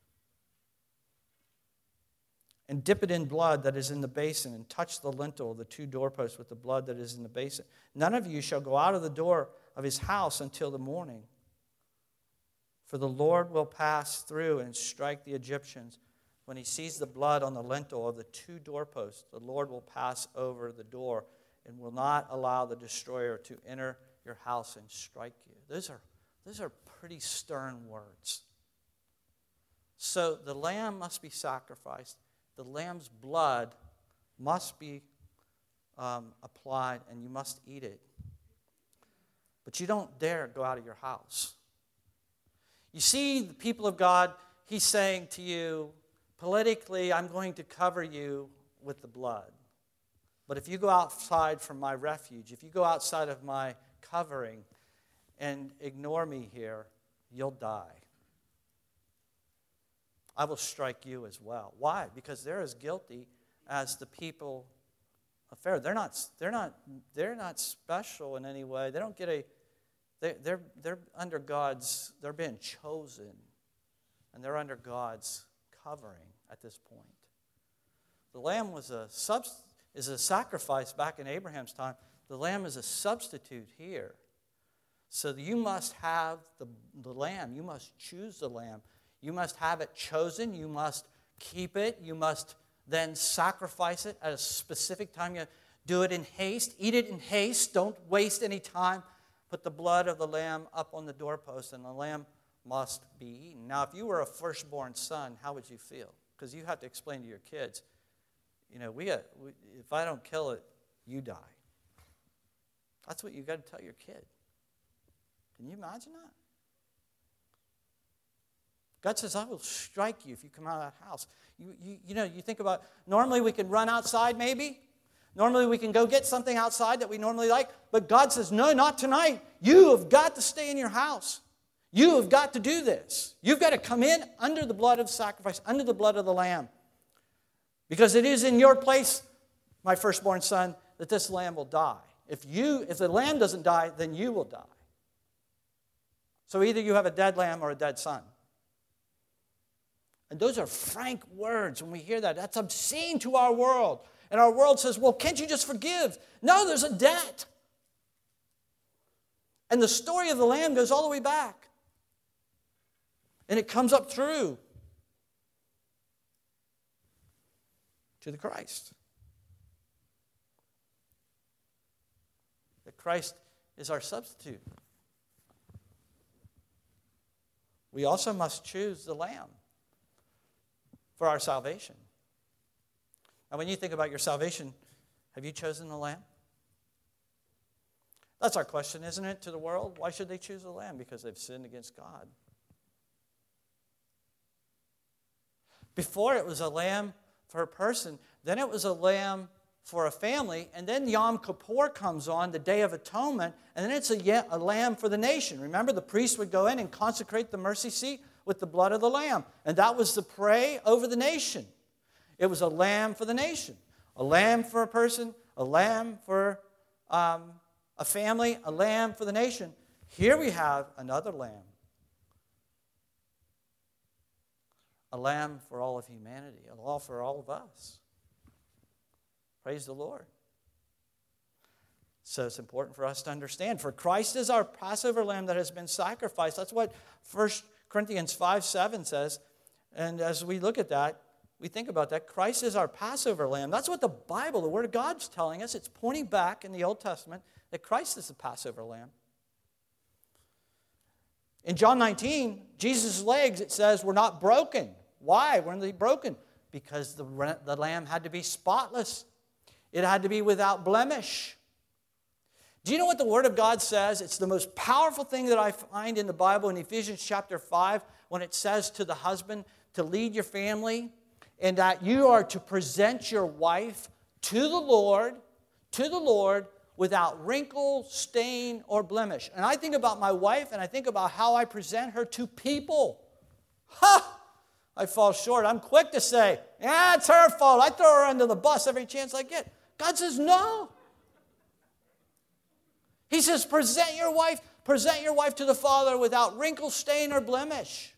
and dip it in blood that is in the basin, and touch the lintel of the two doorposts with the blood that is in the basin. None of you shall go out of the door of his house until the morning. For the Lord will pass through and strike the Egyptians. When he sees the blood on the lintel of the two doorposts, the Lord will pass over the door and will not allow the destroyer to enter your house and strike you. Those are, those are pretty stern words. So the lamb must be sacrificed. The lamb's blood must be um, applied, and you must eat it. But you don't dare go out of your house. You see, the people of God, he's saying to you, politically, I'm going to cover you with the blood. But if you go outside from my refuge, if you go outside of my covering and ignore me here, you'll die. I will strike you as well. Why? Because they're as guilty as the people of Pharaoh. They're not, they're not, they're not special in any way. They don't get a They, they're, they're under God's, they're being chosen, and they're under God's covering at this point. The lamb was a subst- is a sacrifice back in Abraham's time. The lamb is a substitute here. So you must have the, the lamb. You must choose the lamb. You must have it chosen. You must keep it. You must then sacrifice it at a specific time. You do it in haste. Eat it in haste. Don't waste any time. Put the blood of the lamb up on the doorpost, and the lamb must be eaten. Now, if you were a firstborn son, how would you feel? Because you have to explain to your kids, you know, we, got, we if I don't kill it, you die. That's what you got to tell your kid. Can you imagine that? God says, I will strike you if you come out of that house. You, you, you know, you think about, normally we can run outside maybe. Normally we can go get something outside that we normally like. But God says, no, not tonight. You have got to stay in your house. You have got to do this. You've got to come in under the blood of sacrifice, under the blood of the lamb. Because it is in your place, my firstborn son, that this lamb will die. If you, if the lamb doesn't die, then you will die. So either you have a dead lamb or a dead son. And those are frank words when we hear that. That's obscene to our world. And our world says, well, can't you just forgive? No, there's a debt. And the story of the lamb goes all the way back. And it comes up through to the Christ. That Christ is our substitute. We also must choose the lamb for our salvation. Now, when you think about your salvation, have you chosen the lamb? That's our question, isn't it, to the world? Why should they choose the lamb? Because they've sinned against God. Before it was a lamb for a person, then it was a lamb for a family, and then Yom Kippur comes on, the Day of Atonement, and then it's a, a lamb for the nation. Remember, the priest would go in and consecrate the mercy seat with the blood of the lamb, and that was to pray over the nation. It was a lamb for the nation, a lamb for a person, a lamb for um, a family, a lamb for the nation. Here we have another lamb, a lamb for all of humanity, a law for all of us. Praise the Lord. So it's important for us to understand. For Christ is our Passover lamb that has been sacrificed. That's what First Corinthians five seven says. And as we look at that, we think about that. Christ is our Passover lamb. That's what the Bible, the Word of God's telling us. It's pointing back in the Old Testament that Christ is the Passover lamb. In John nineteen, Jesus' legs, it says, were not broken. Why weren't they broken? Because the, the lamb had to be spotless. It had to be without blemish. Do you know what the Word of God says? It's the most powerful thing that I find in the Bible in Ephesians chapter five when it says to the husband to lead your family and that you are to present your wife to the Lord, to the Lord without wrinkle, stain, or blemish. And I think about my wife and I think about how I present her to people. Ha! I fall short. I'm quick to say, yeah, it's her fault. I throw her under the bus every chance I get. God says, no. He says, present your wife, present your wife to the Father without wrinkle, stain, or blemish.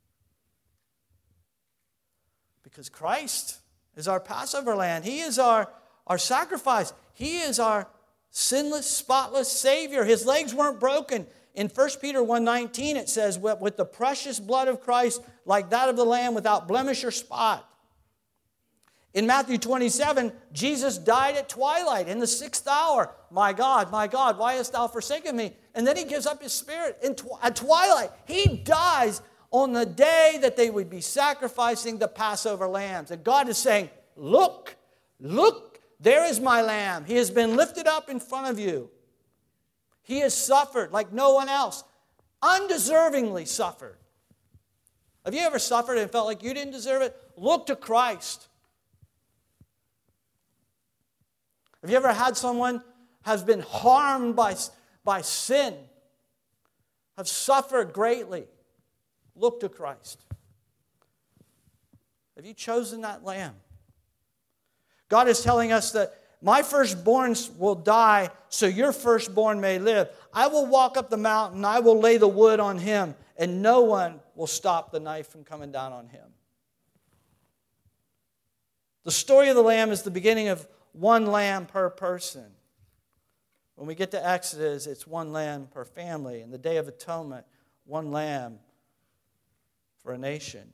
Because Christ is our Passover lamb. He is our, our sacrifice. He is our sinless, spotless Savior. His legs weren't broken. In First Peter one nineteen, it says, with the precious blood of Christ, like that of the Lamb, without blemish or spot. In Matthew twenty-seven, Jesus died at twilight in the sixth hour. My God, my God, why hast thou forsaken me? And then he gives up his spirit in tw- at twilight. He dies on the day that they would be sacrificing the Passover lambs. And God is saying, look, look, there is my lamb. He has been lifted up in front of you. He has suffered like no one else, undeservingly suffered. Have you ever suffered and felt like you didn't deserve it? Look to Christ. Have you ever had someone has been harmed by, by sin, have suffered greatly? Look to Christ. Have you chosen that lamb? God is telling us that my firstborns will die so your firstborn may live. I will walk up the mountain, I will lay the wood on him, and no one will stop the knife from coming down on him. The story of the lamb is the beginning of one lamb per person. When we get to Exodus, it's one lamb per family. And the Day of Atonement, one lamb for a nation.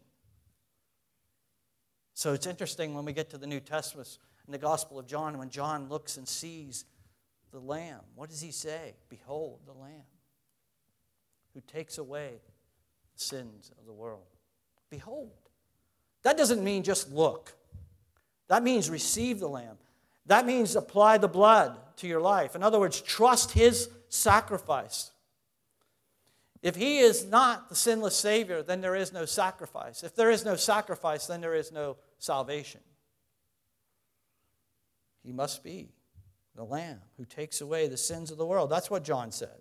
So it's interesting when we get to the New Testament, in the Gospel of John, when John looks and sees the Lamb, what does he say? Behold, the Lamb who takes away the sins of the world. Behold. That doesn't mean just look. That means receive the Lamb. That means apply the blood to your life. In other words, trust his sacrifice. If he is not the sinless Savior, then there is no sacrifice. If there is no sacrifice, then there is no salvation. He must be the Lamb who takes away the sins of the world. That's what John said.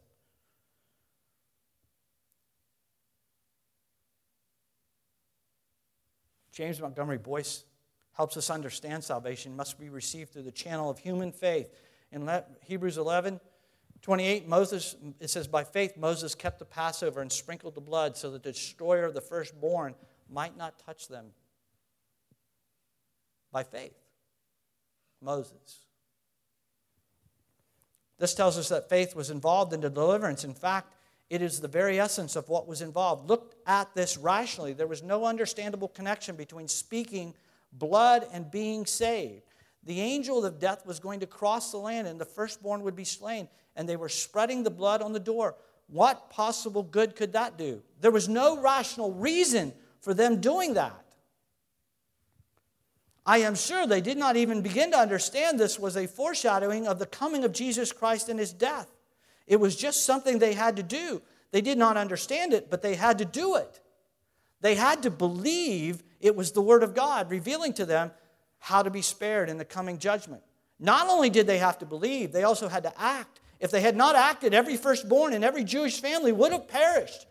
James Montgomery Boyce helps us understand salvation must be received through the channel of human faith. In Hebrews eleven twenty-eight, Moses, it says, by faith Moses kept the Passover and sprinkled the blood so that the destroyer of the firstborn might not touch them. By faith. Moses. This tells us that faith was involved in the deliverance. In fact, it is the very essence of what was involved. Look at this rationally. There was no understandable connection between speaking blood and being saved. The angel of death was going to cross the land and the firstborn would be slain, and they were spreading the blood on the door. What possible good could that do? There was no rational reason for them doing that. I am sure they did not even begin to understand this was a foreshadowing of the coming of Jesus Christ and his death. It was just something they had to do. They did not understand it, but they had to do it. They had to believe it was the Word of God revealing to them how to be spared in the coming judgment. Not only did they have to believe, they also had to act. If they had not acted, every firstborn in every Jewish family would have perished.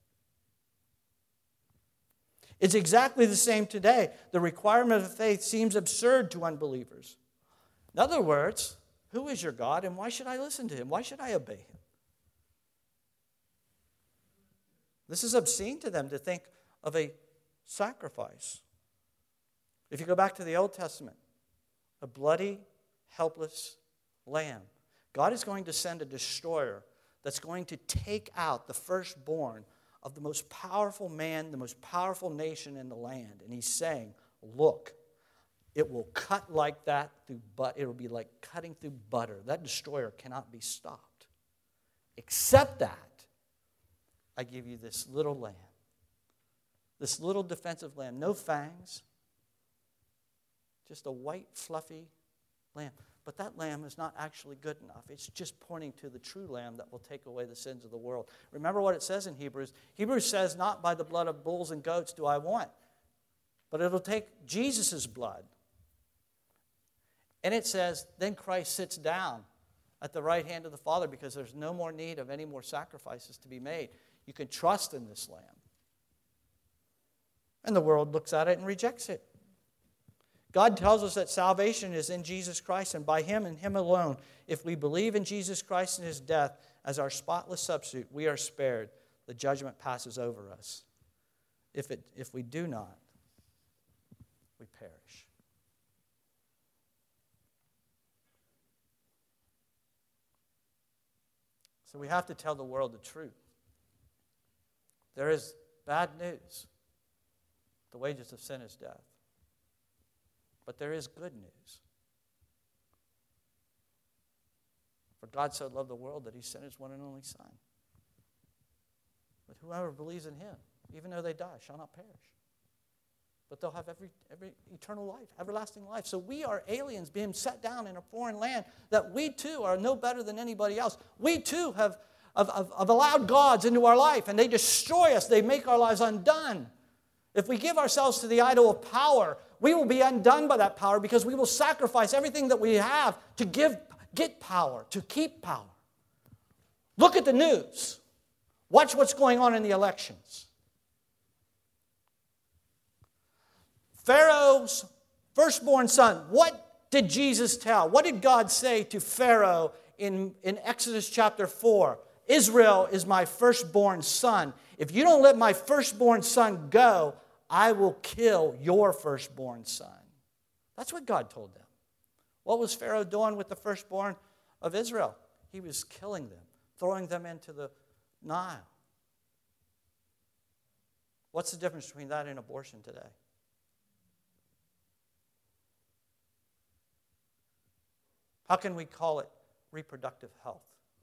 It's exactly the same today. The requirement of faith seems absurd to unbelievers. In other words, who is your God and why should I listen to him? Why should I obey him? This is obscene to them to think of a sacrifice. If you go back to the Old Testament, a bloody, helpless lamb. God is going to send a destroyer that's going to take out the firstborn of the most powerful man, the most powerful nation in the land. And he's saying, look, it will cut like that through but it will be like cutting through butter. That destroyer cannot be stopped. Except that I give you this little lamb. This little defensive lamb, no fangs, just a white, fluffy lamb. But that lamb is not actually good enough. It's just pointing to the true lamb that will take away the sins of the world. Remember what it says in Hebrews. Hebrews says, not by the blood of bulls and goats do I want, but it'll take Jesus' blood. And it says, then Christ sits down at the right hand of the Father because there's no more need of any more sacrifices to be made. You can trust in this lamb. And the world looks at it and rejects it. God tells us that salvation is in Jesus Christ and by him and him alone. If we believe in Jesus Christ and his death as our spotless substitute, we are spared. The judgment passes over us. If, it, if we do not, we perish. So we have to tell the world the truth. There is bad news. The wages of sin is death. But there is good news. For God so loved the world that he sent his one and only Son. But whoever believes in him, even though they die, shall not perish. But they'll have every, every eternal life, everlasting life. So we are aliens being set down in a foreign land that we too are no better than anybody else. We too have, have, have, have allowed gods into our life and they destroy us. They make our lives undone. If we give ourselves to the idol of power, we will be undone by that power because we will sacrifice everything that we have to give, get power, to keep power. Look at the news. Watch what's going on in the elections. Pharaoh's firstborn son. What did Jesus tell? What did God say to Pharaoh in, in Exodus chapter four? Israel is my firstborn son. If you don't let my firstborn son go, I will kill your firstborn son. That's what God told them. What was Pharaoh doing with the firstborn of Israel? He was killing them, throwing them into the Nile. What's the difference between that and abortion today? How can we call it reproductive health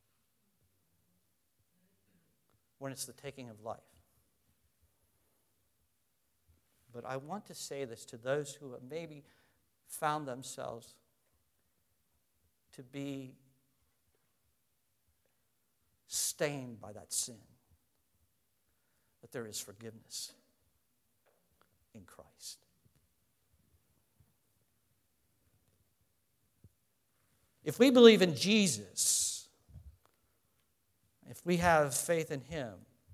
when it's the taking of life? But I want to say this to those who have maybe found themselves to be stained by that sin, that there is forgiveness in Christ. If we believe in Jesus, if we have faith in him,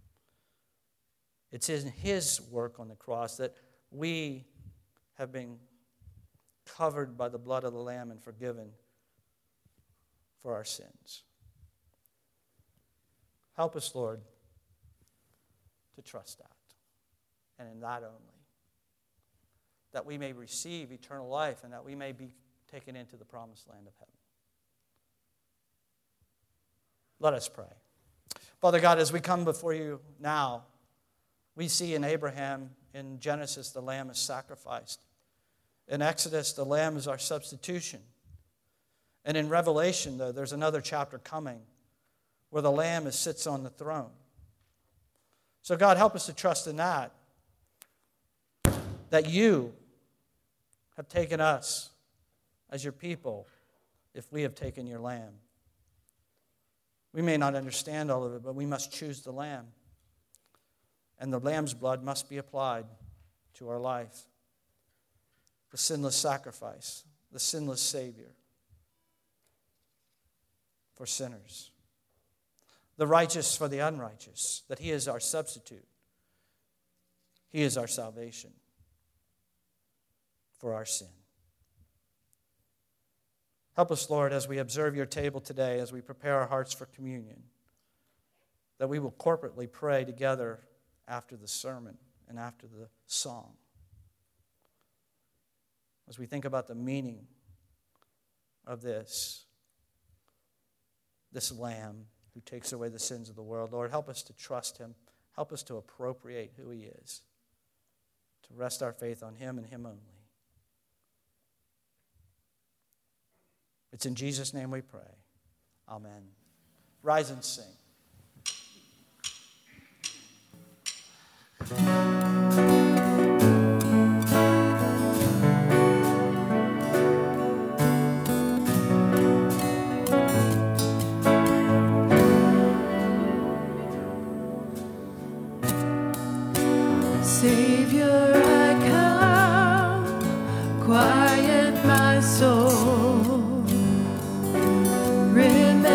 it's in his work on the cross that we have been covered by the blood of the Lamb and forgiven for our sins. Help us, Lord, to trust that, and in that only, that we may receive eternal life and that we may be taken into the promised land of heaven. Let us pray. Father God, as we come before you now, we see in Abraham, in Genesis, the lamb is sacrificed. In Exodus, the lamb is our substitution. And in Revelation, though, there's another chapter coming where the lamb is, sits on the throne. So God, help us to trust in that, that you have taken us as your people if we have taken your lamb. We may not understand all of it, but we must choose the lamb. And the lamb's blood must be applied to our life. The sinless sacrifice, the sinless Savior. for sinners, the righteous for the unrighteous, that he is our substitute. He is our salvation for our sin. Help us, Lord, as we observe your table today, as we prepare our hearts for communion, that we will corporately pray together after the sermon and after the song. As we think about the meaning of this, this Lamb who takes away the sins of the world, Lord, help us to trust him. Help us to appropriate who he is, to rest our faith on him and him only. It's in Jesus' name we pray. Amen. Rise and sing. Savior, I come, quiet my soul. Remember,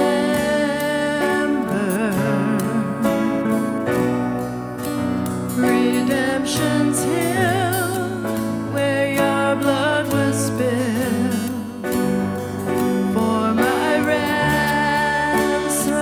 redemption's hill, where your blood was spilled for my ransom.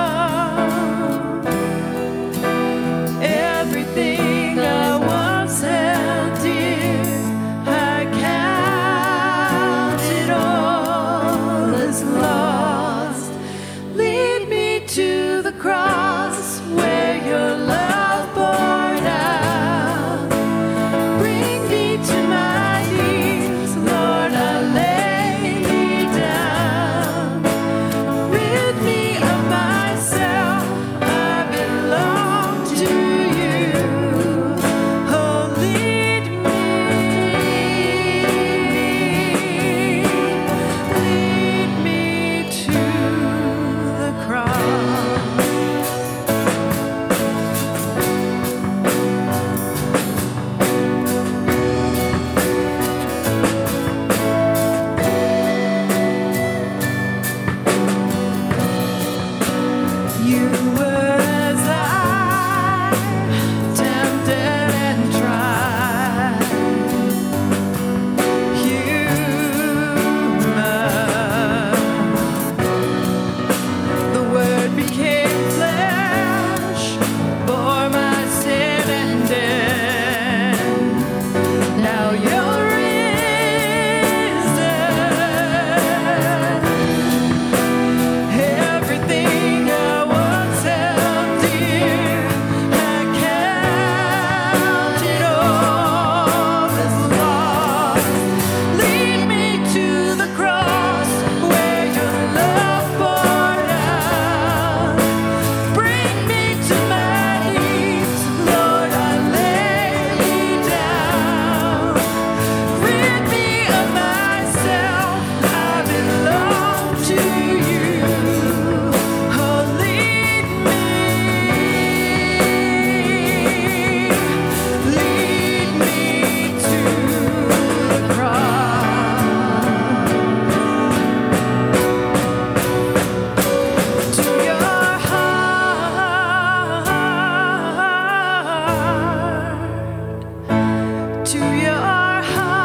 Everything I once held dear, I count it all as lost. Lead me to the cross where your love poured out. Bring me to my knees, Lord, I lay me down. Rid me of myself, I belong to you. Oh, lead me, lead me to the cross. You were as I, tempted and tried, human. The Word became flesh, bore my sin and death. Now you're risen. Everything I once held dear, I count it all as lost. Lead me to the cross where your love poured out. Bring me to my knees, Lord, I lay me down. Rid me of myself, I belong to you. Oh, lead me, lead me to the cross, to your heart, to your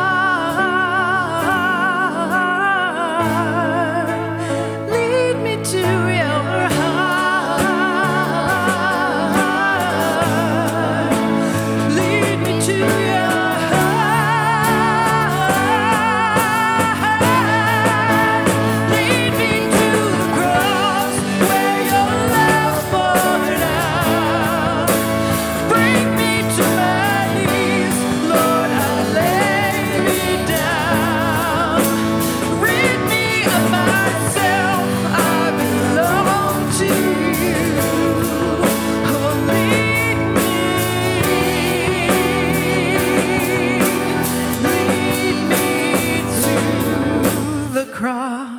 heart. Lead me to your heart. Lead me to your heart. Lead me to the cross where your love poured out. Bring me to my knees, Lord, I lay me down. Rid me of myself, I belong to you. Oh, lead me, lead me to the cross.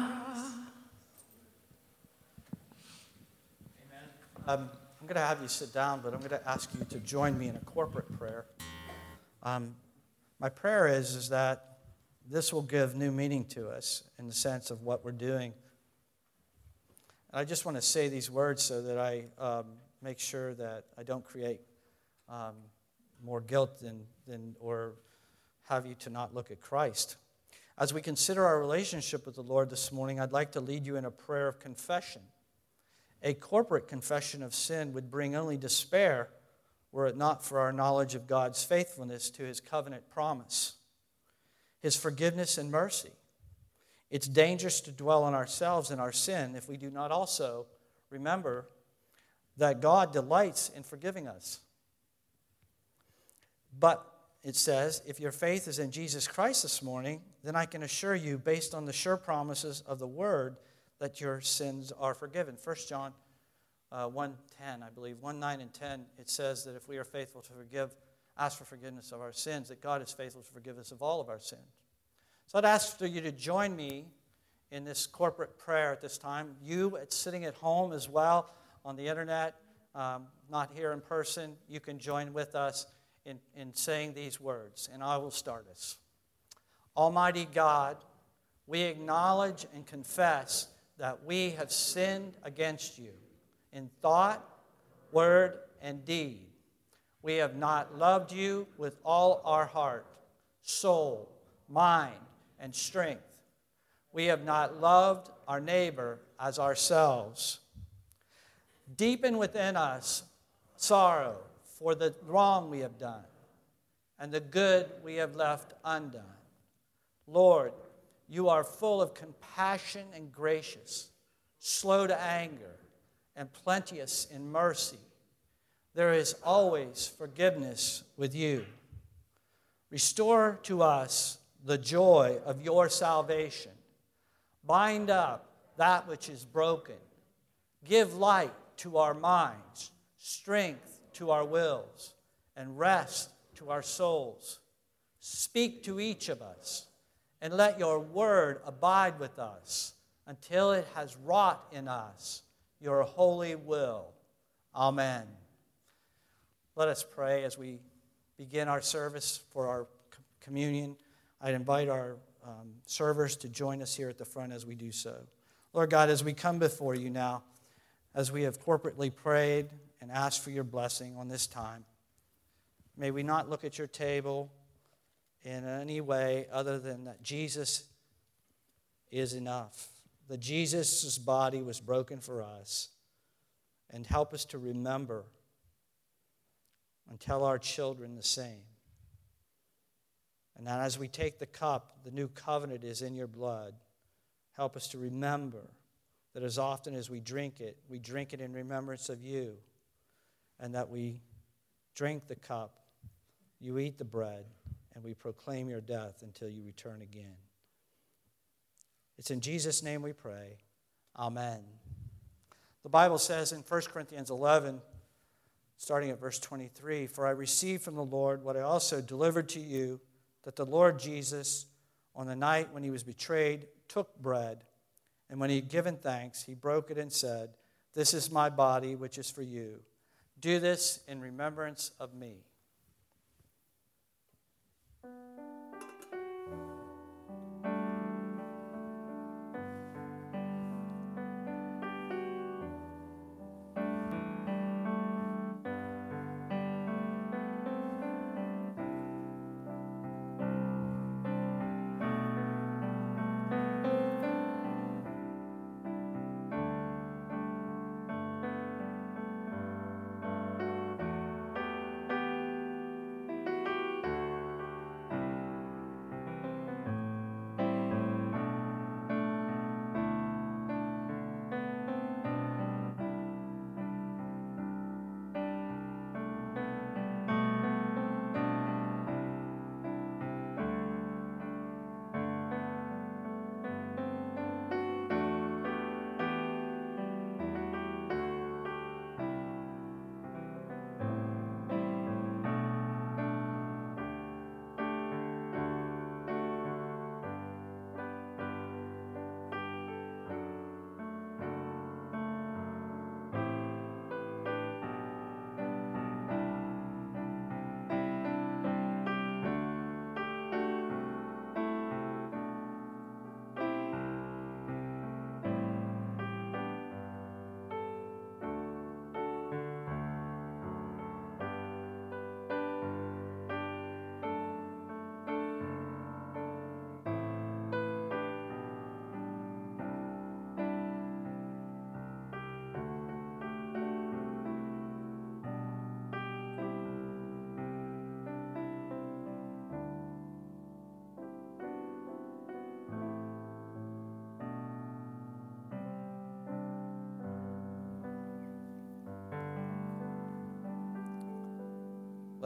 Um, I'm going to have you sit down, but I'm going to ask you to join me in a corporate prayer. Um, my prayer is, is that this will give new meaning to us in the sense of what we're doing And I just want to say these words so that I um, make sure that I don't create um, more guilt than, than or have you to not look at Christ. As we consider our relationship with the Lord this morning, I'd like to lead you in a prayer of confession. A corporate confession of sin would bring only despair were it not for our knowledge of God's faithfulness to his covenant promise, his forgiveness and mercy. It's dangerous to dwell on ourselves and our sin if we do not also remember that God delights in forgiving us. But it says, if your faith is in Jesus Christ this morning, then I can assure you, based on the sure promises of the Word, that your sins are forgiven. First John uh, one ten, I believe, one nine and ten, it says that if we are faithful to forgive, ask for forgiveness of our sins, that God is faithful to forgive us of all of our sins. So I'd ask for you to join me in this corporate prayer at this time. You sitting at home as well on the internet, um, not here in person, you can join with us in, in saying these words, and I will start us. Almighty God, we acknowledge and confess that we have sinned against you in thought, word, and deed. We have not loved you with all our heart, soul, mind, and strength. We have not loved our neighbor as ourselves. Deepen within us sorrow for the wrong we have done and the good we have left undone. Lord, you are full of compassion and gracious, slow to anger, and plenteous in mercy. There is always forgiveness with you. Restore to us the joy of your salvation. Bind up that which is broken. Give light to our minds, strength to our wills, and rest to our souls. Speak to each of us, and let your word abide with us until it has wrought in us your holy will. Amen. Let us pray as we begin our service for our communion. I'd invite our um, servers to join us here at the front as we do so. Lord God, as we come before you now, as we have corporately prayed and asked for your blessing on this time, may we not look at your table in any way other than that Jesus is enough, that Jesus' body was broken for us, and help us to remember and tell our children the same. And that as we take the cup, the new covenant is in your blood. Help us to remember that as often as we drink it, we drink it in remembrance of you, and that we drink the cup, you eat the bread, and we proclaim your death until you return again. It's in Jesus' name we pray. Amen. The Bible says in First Corinthians eleven, starting at verse twenty-three, "For I received from the Lord what I also delivered to you, that the Lord Jesus, on the night when he was betrayed, took bread, and when he had given thanks, he broke it and said, 'This is my body, which is for you. Do this in remembrance of me.'"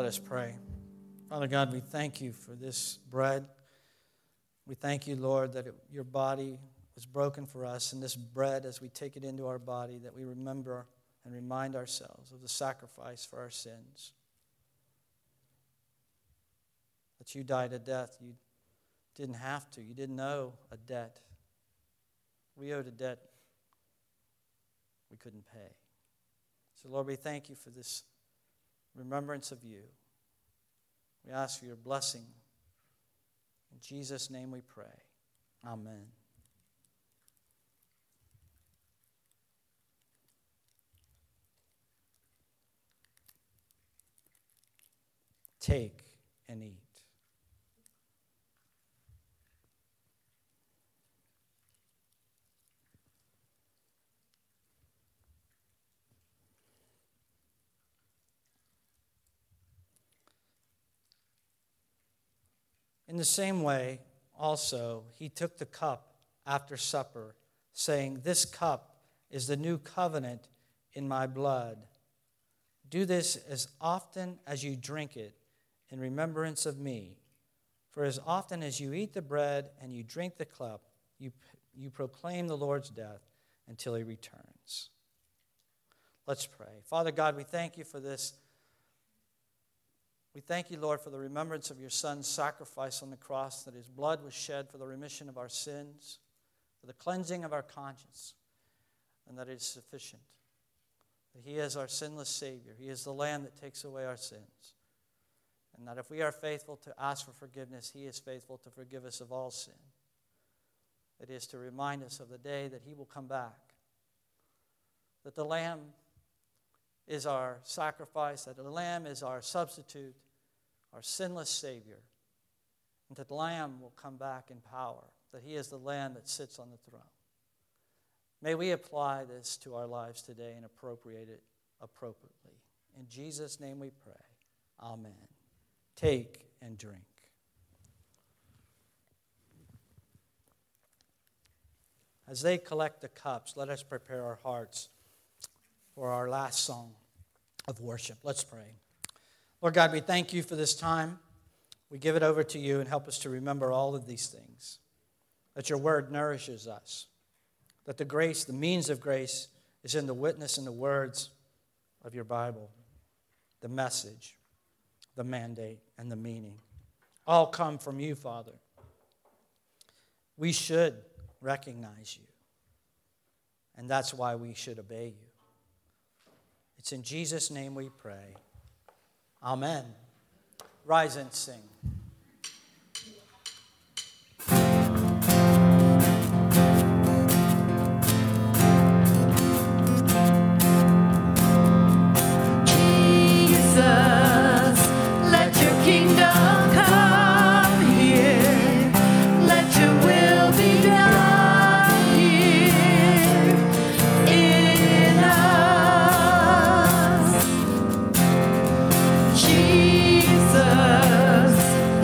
Let us pray. Father God, we thank you for this bread. We thank you, Lord, that it, your body was broken for us, and this bread, as we take it into our body, that we remember and remind ourselves of the sacrifice for our sins. That you died a death you didn't have to. You didn't owe a debt. We owed a debt we couldn't pay. So, Lord, we thank you for this remembrance of you. We ask for your blessing. In Jesus' name we pray. Amen. Take and eat. In the same way, also, he took the cup after supper, saying, "This cup is the new covenant in my blood. Do this as often as you drink it in remembrance of me. For as often as you eat the bread and you drink the cup, you, you proclaim the Lord's death until he returns." Let's pray. Father God, we thank you for this. We thank you, Lord, for the remembrance of your Son's sacrifice on the cross, that his blood was shed for the remission of our sins, for the cleansing of our conscience, and that it is sufficient. That he is our sinless Savior. He is the Lamb that takes away our sins. And that if we are faithful to ask for forgiveness, he is faithful to forgive us of all sin. It is to remind us of the day that he will come back. That the Lamb is our sacrifice, that the Lamb is our substitute, our sinless Savior, and that the Lamb will come back in power, that he is the Lamb that sits on the throne. May we apply this to our lives today and appropriate it appropriately. In Jesus' name we pray. Amen. Take and drink. As they collect the cups, let us prepare our hearts for our last song of worship. Let's pray. Lord God, we thank you for this time. We give it over to you and help us to remember all of these things. That your word nourishes us. That the grace, the means of grace, is in the witness and the words of your Bible. The message, the mandate, and the meaning. All come from you, Father. We should recognize you. And that's why we should obey you. It's in Jesus' name we pray. Amen. Rise and sing. Jesus,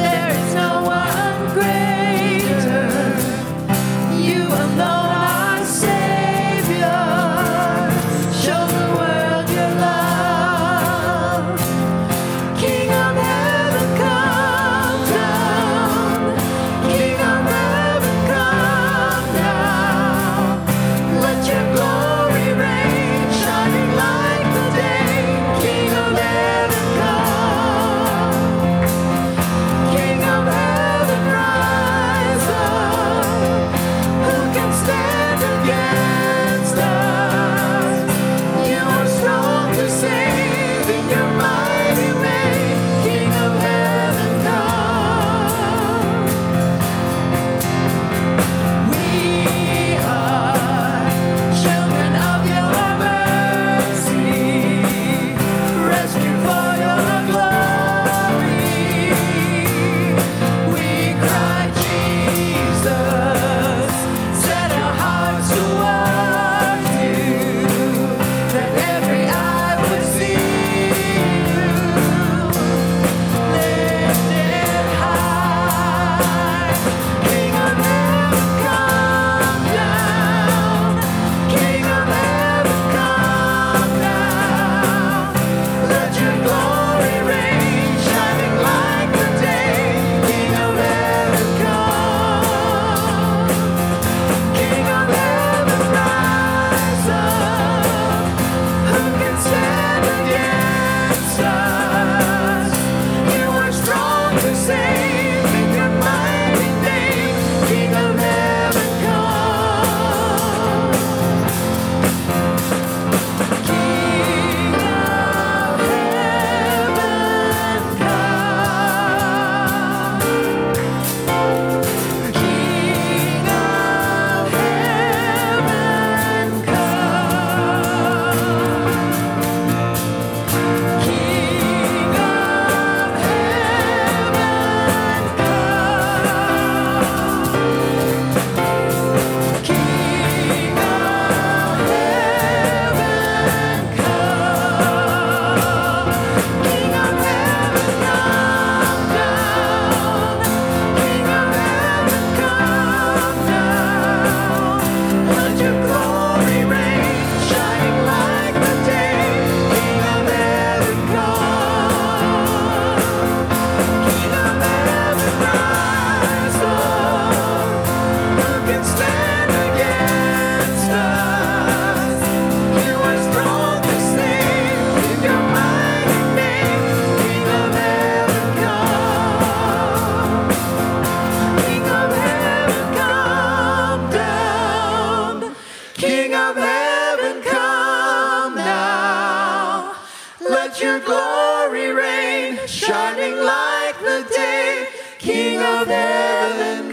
your glory reign, shining like the day, King of heaven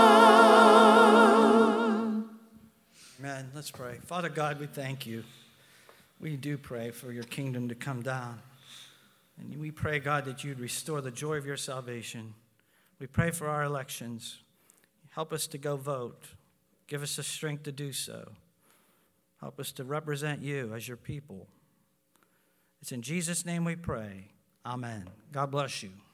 come. Amen. Let's pray. Father God, we thank you. We do pray for your kingdom to come down. And we pray, God, that you'd restore the joy of your salvation. We pray for our elections. Help us to go vote. Give us the strength to do so. Help us to represent you as your people. It's in Jesus' name we pray. Amen. God bless you.